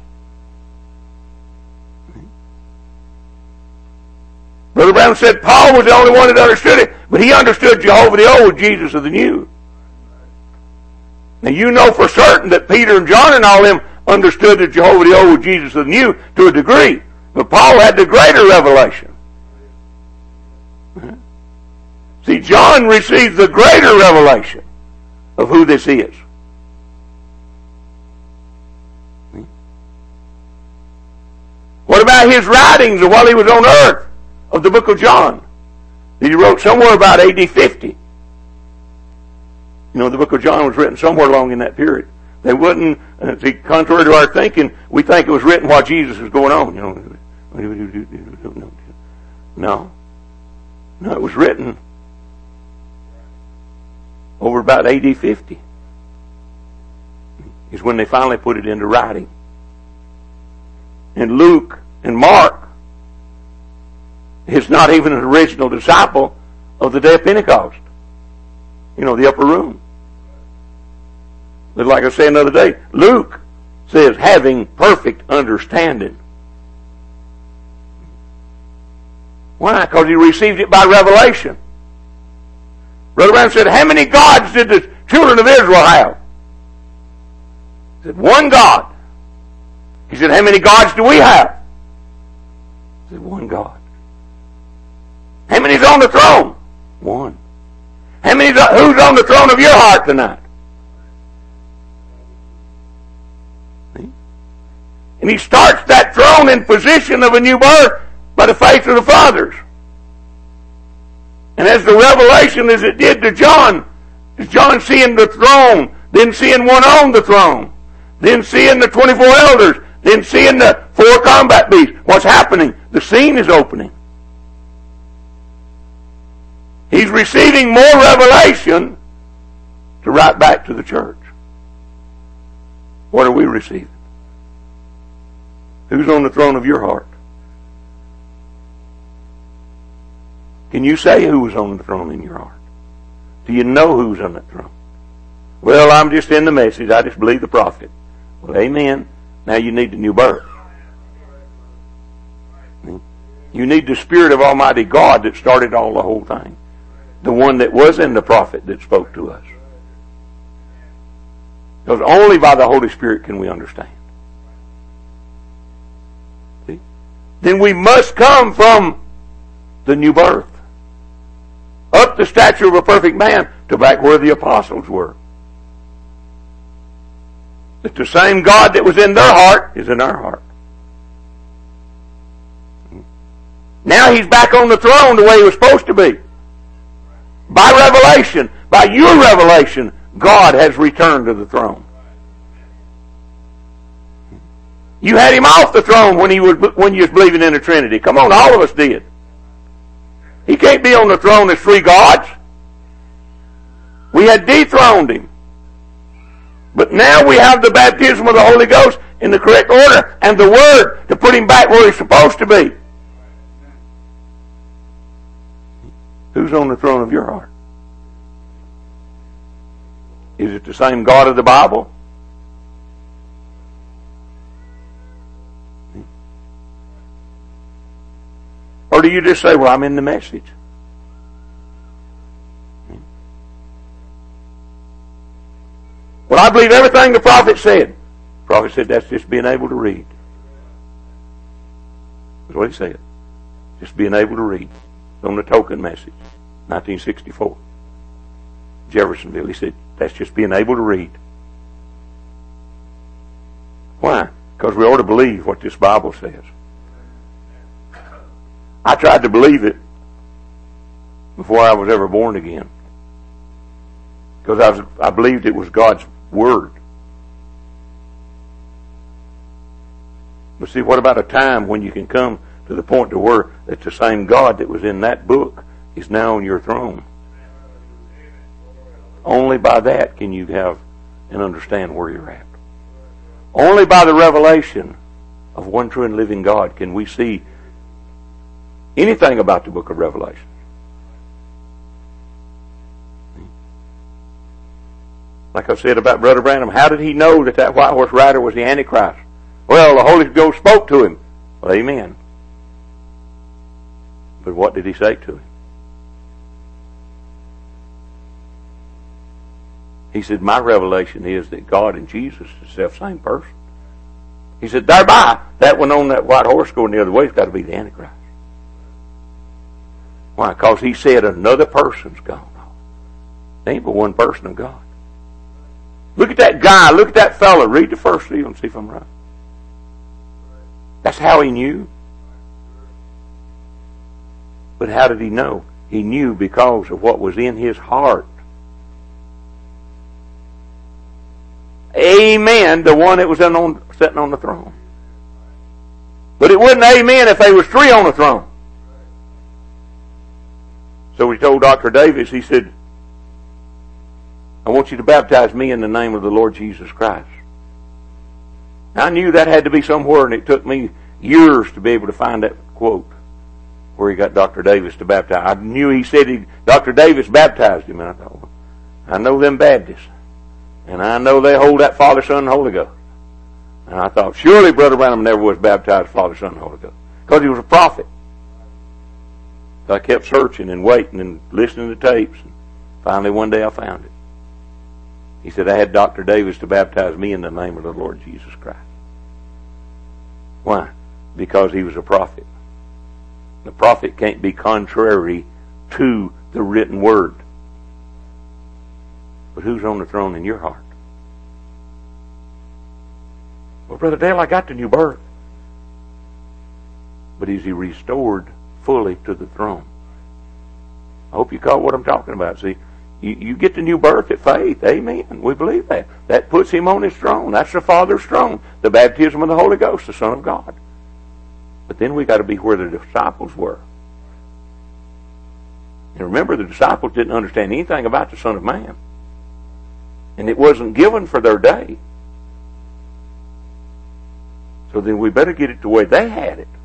Brother Brown said Paul was the only one that understood it, but he understood Jehovah the Old, Jesus of the New. Now you know for certain that Peter and John and all them understood that Jehovah the Old, Jesus of the New to a degree, but Paul had the greater revelation. See, John received the greater revelation of who this is. What about his writings while he was on earth of the book of John? He wrote somewhere about AD 50. You know, the book of John was written somewhere along in that period. They wouldn't, see, contrary to our thinking, we think it was written while Jesus was going on. You know, no, it was written over about AD 50 is when they finally put it into writing. And Luke and Mark is not even an original disciple of the day of Pentecost. You know, the upper room. But like I said another day, Luke says, having perfect understanding. Why? Because he received it by revelation. Brother Brown said, how many gods did the children of Israel have? He said, one God. He said, how many gods do we have? He said, one God. How many's on the throne? One. Who's on the throne of your heart tonight? See? And he starts that throne in position of a new birth by the faith of the fathers. And as the revelation as it did to John, is John seeing the throne, then seeing one on the throne, then seeing the 24 elders, then seeing the 4 combat beasts. What's happening? The scene is opening. He's receiving more revelation to write back to the church. What are we receiving? Who's on the throne of your heart? Can you say who was on the throne in your heart? Do you know who's on that throne? Well, I'm just in the message. I just believe the prophet. Well, amen. Now you need the new birth. You need the Spirit of Almighty God that started all the whole thing. the one that was in the prophet that spoke to us. Because only by the Holy Spirit can we understand. See? Then we must come from the new birth. Up the stature of a perfect man to back where the apostles were. That the same God that was in their heart is in our heart. Now He's back on the throne the way He was supposed to be. By revelation, by your revelation, God has returned to the throne. You had Him off the throne when you was believing in the Trinity. Come on, all of us did. He can't be on the throne as three gods. We had dethroned Him. But now we have the baptism of the Holy Ghost in the correct order and the Word to put Him back where He's supposed to be. Who's on the throne of your heart? Is it the same God of the Bible? Or do you just say, well, I'm in the message? Well, I believe everything the prophet said. The prophet said that's just being able to read. That's what he said. Just being able to read. On the token message, 1964. Jeffersonville, he said, that's just being able to read. Why? Because we ought to believe what this Bible says. I tried to believe it before I was ever born again. Because I believed it was God's Word. But see, what about a time when you can come to the point to where it's the same God that was in that book is now on your throne? Only by that can you have and understand where you're at. Only by the revelation of one true and living God can we see anything about the book of Revelation. Like I said about Brother Branham, how did he know that white horse rider was the Antichrist? Well, the Holy Ghost spoke to him. Well, amen. But what did he say to him? He said, my revelation is that God and Jesus is the same person. He said, thereby, that one on that white horse going the other way has got to be the Antichrist. Why? Because he said another person's gone. There ain't but one person of God. Look at that guy. Look at that fella. Read the first seal and see if I'm right. That's how he knew. But how did he know? He knew because of what was in his heart. Amen, the one that was sitting on the throne. But it wouldn't amen if there was three on the throne. So he told Dr. Davis, he said, I want you to baptize me in the name of the Lord Jesus Christ. I knew that had to be somewhere, and it took me years to be able to find that quote where he got Dr. Davis to baptize. I knew he said Dr. Davis baptized him, and I thought, well, I know them Baptists, and I know they hold that Father, Son, and Holy Ghost. And I thought, surely Brother Branham never was baptized Father, Son, and Holy Ghost, because he was a prophet. So I kept searching and waiting and listening to tapes, and finally one day I found it. He said, I had Dr. Davis to baptize me in the name of the Lord Jesus Christ. Why? Because he was a prophet. The prophet can't be contrary to the written word. But who's on the throne in your heart? Well, Brother Dale, I got the new birth. But is he restored fully to the throne? I hope you caught what I'm talking about. See, you get the new birth at faith. Amen. We believe that. That puts him on his throne. That's the Father's throne. The baptism of the Holy Ghost, the Son of God. But then we got to be where the disciples were. And remember, the disciples didn't understand anything about the Son of Man. And it wasn't given for their day. So then we better get it the way they had it.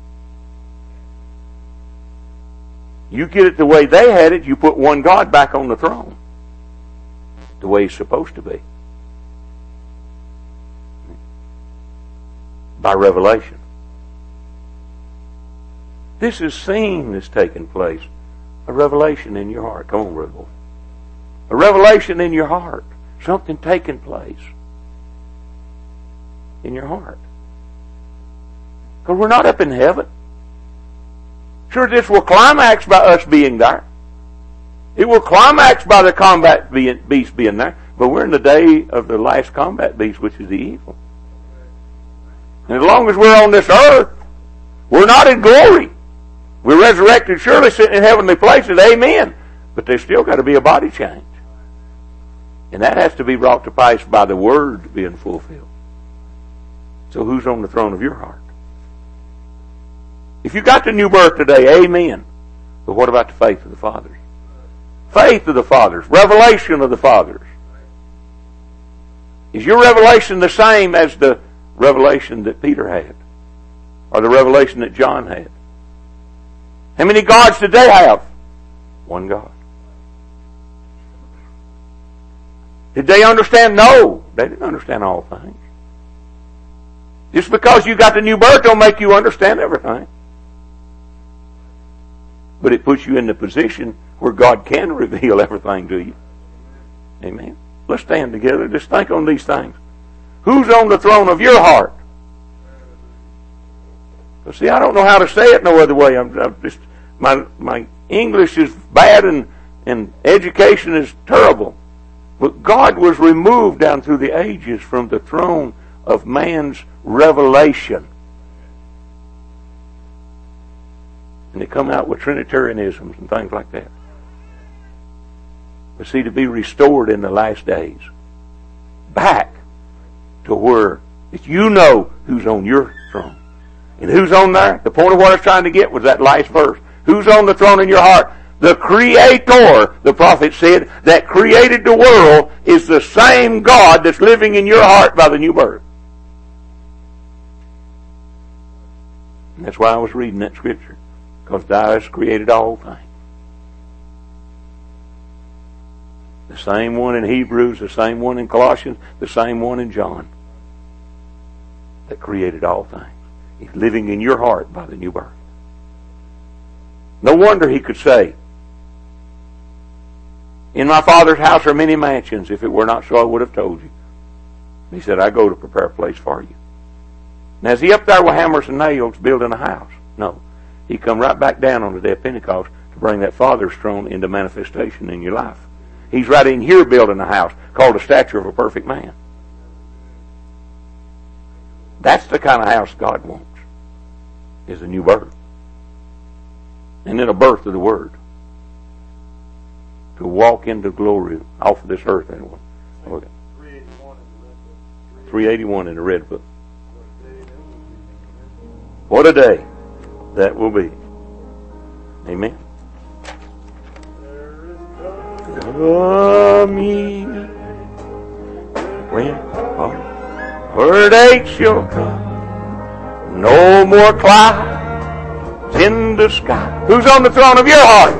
You get it the way they had it, you put one God back on the throne. The way He's supposed to be. By revelation. This is seen as taking place A revelation in your heart. Come on, Brother Boy. A revelation in your heart. Something taking place in your heart. Because we're not up in heaven. Sure, this will climax by us being there. It will climax by the combat beast being there. But we're in the day of the last combat beast, which is the evil. And as long as we're on this earth, we're not in glory. We're resurrected, surely sitting in heavenly places. Amen. But there's still got to be a body change. And that has to be brought to pass by the Word being fulfilled. So who's on the throne of your heart? If you got the new birth today, amen. But what about the faith of the fathers? Faith of the fathers. Revelation of the fathers. Is your revelation the same as the revelation that Peter had? Or the revelation that John had? How many gods did they have? One God. Did they understand? No. They didn't understand all things. Just because you got the new birth don't make you understand everything. But it puts you in the position where God can reveal everything to you. Amen. Let's stand together. Just think on these things. Who's on the throne of your heart? Well, see, I don't know how to say it no other way. I'm just my English is bad and education is terrible. But God was removed down through the ages from the throne of man's revelation. And they come out with Trinitarianisms and things like that. But see, to be restored in the last days, back to where you know who's on your throne. And who's on there? The point of what I was trying to get was that last verse. Who's on the throne in your heart? The Creator, the prophet said, that created the world is the same God that's living in your heart by the new birth. And that's why I was reading that scripture. Because thou hast created all things. The same one in Hebrews, the same one in Colossians, the same one in John. That created all things. He's living in your heart by the new birth. No wonder he could say, in my Father's house are many mansions. If it were not so, I would have told you. He said, I go to prepare a place for you. Now, is he up there with hammers and nails building a house? No. He come right back down on the day of Pentecost to bring that Father's throne into manifestation in your life. He's right in here building a house called the stature of a perfect man. That's the kind of house God wants, is a new birth. And then a birth of the Word. To walk into glory off of this earth anyway. Okay. 381 in the Red Book. What a day that will be. Amen. Coming when our day shall come. No more clouds in the sky. Who's on the throne of your heart?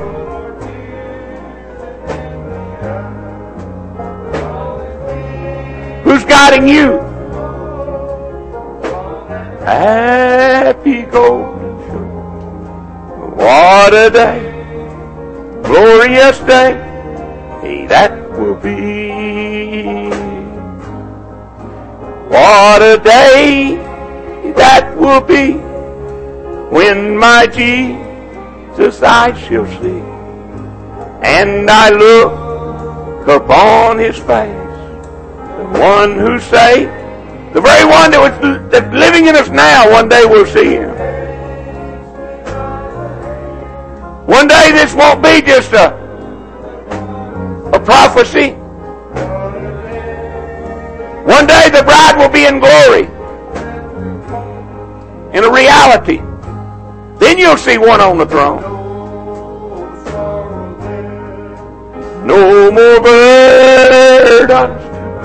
Who's guiding you? Happy golden shore. What a day. Glorious day. Hey, that will be. What a day that will be when my Jesus I shall see, and I look upon his face. The one who saved, the very one that's living in us now, one day we'll see him. One day this won't be just a prophecy. One day the bride will be in glory, in a reality. Then you'll see one on the throne. No more burdens.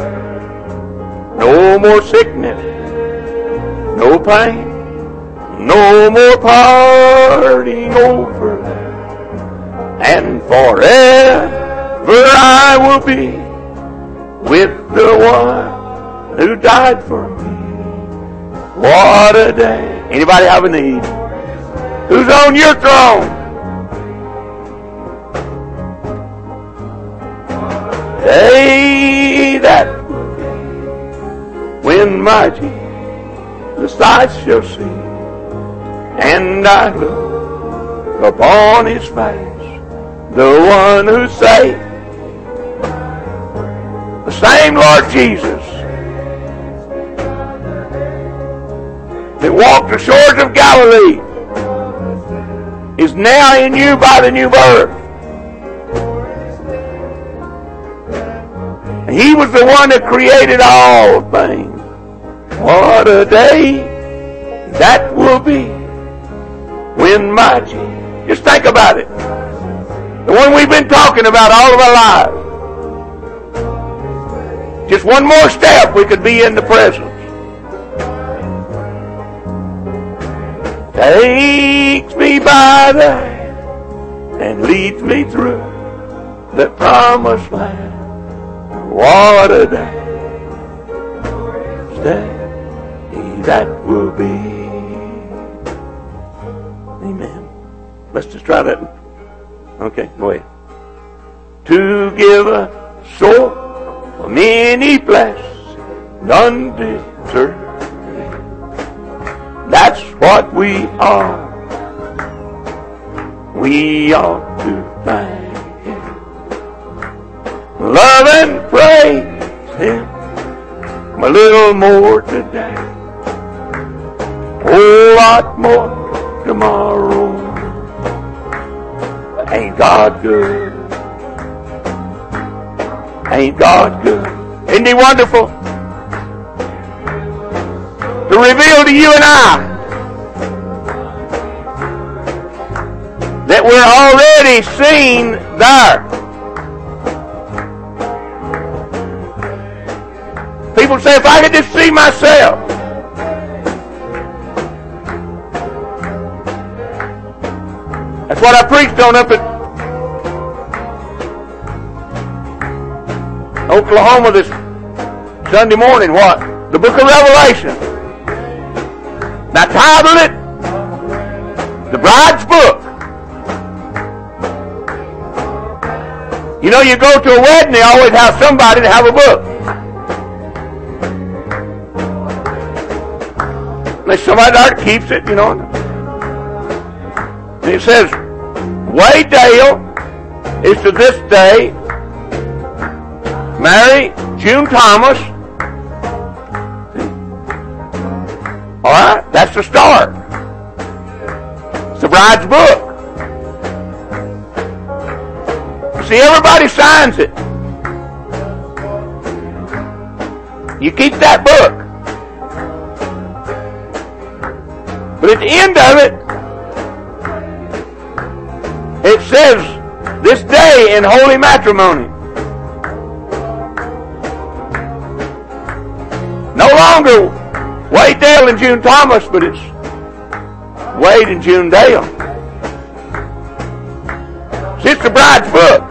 No more sickness, no pain, no more parting over, and forever I will be with the one who died for me. What a day. Anybody have a need? Who's on your throne? Day that when my Jesus the sights shall see, and I look upon His face, the one who saved, the same Lord Jesus that walked the shores of Galilee is now in you by the new birth. And He was the one that created all things. What a day that will be when my Jesus... Just think about it. The one we've been talking about all of our lives. Just one more step, we could be in the presence. Takes me by the hand and leads me through the promised land. What a day that will be. Amen. Let's just try that. Okay, go ahead. To give a soul for many blessings undeserved. That's what we are. We ought to thank Him. Love and praise Him a little more today. A lot more tomorrow. Ain't God good? Ain't God good? Isn't He wonderful? To reveal to you and I that we're already seen there. People say, if I could just see myself. That's what I preached on up at Oklahoma this Sunday morning. What? The book of Revelation. Now title it The Bride's Book. You know, you go to a wedding, they always have somebody to have a book. There's somebody there that keeps it, you know. And it says, Wade Dale is to this day marry June Thomas. Alright, that's the start. It's the bride's book. See, everybody signs it. You keep that book. But at the end of it, it says, this day in holy matrimony. No longer Wade Dale and June Thomas, but it's Wade and June Dale. See, it's the bride's book.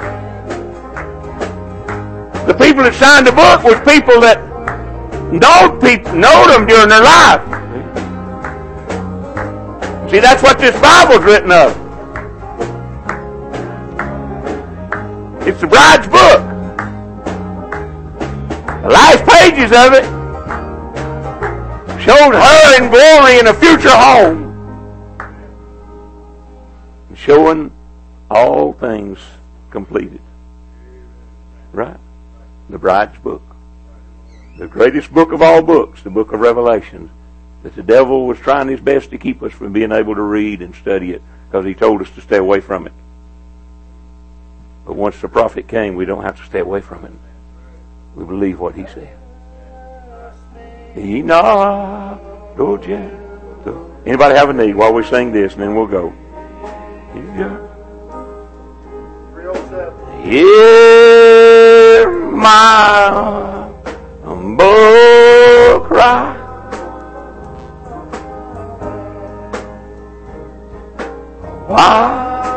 The people that signed the book was people that knowed them during their life. See, that's what this Bible's written of. It's the bride's book. The last pages of it showed her in glory in a future home. Showing all things completed. Right? The bride's book. The greatest book of all books, the book of Revelation, that the devil was trying his best to keep us from being able to read and study it because he told us to stay away from it. But once the prophet came, we don't have to stay away from it. We believe what he said. Anybody have a need while we sing this, and then we'll go. Hear my humble cry. Why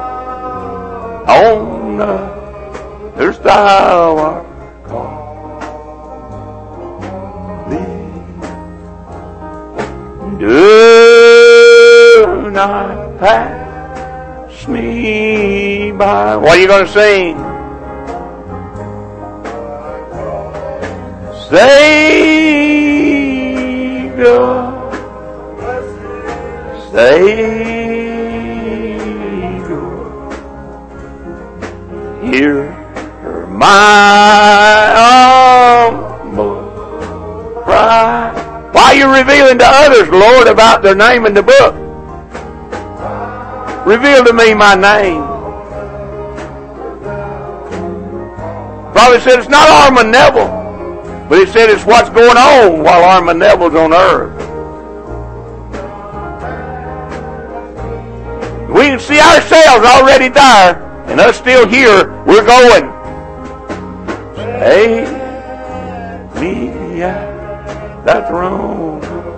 on earth thou art called? Do not pass me by. What are you going to sing? Savior, Savior, hear my humble cry. Why are you revealing to others, Lord, about their name in the book? Reveal to me my name. Probably said it's not Armand Neville, but he said it's what's going on while Armand Neville's on earth. We can see ourselves already there, and us still here. We're going. Hey, me at that throne.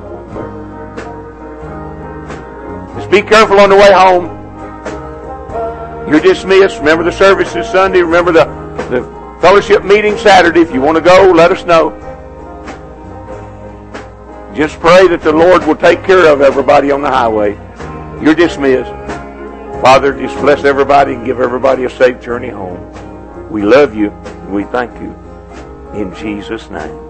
Just be careful on the way home. You're dismissed. Remember the service is Sunday. Remember the fellowship meeting Saturday. If you want to go, let us know. Just pray that the Lord will take care of everybody on the highway. You're dismissed. Father, just bless everybody and give everybody a safe journey home. We love you and we thank you. In Jesus' name.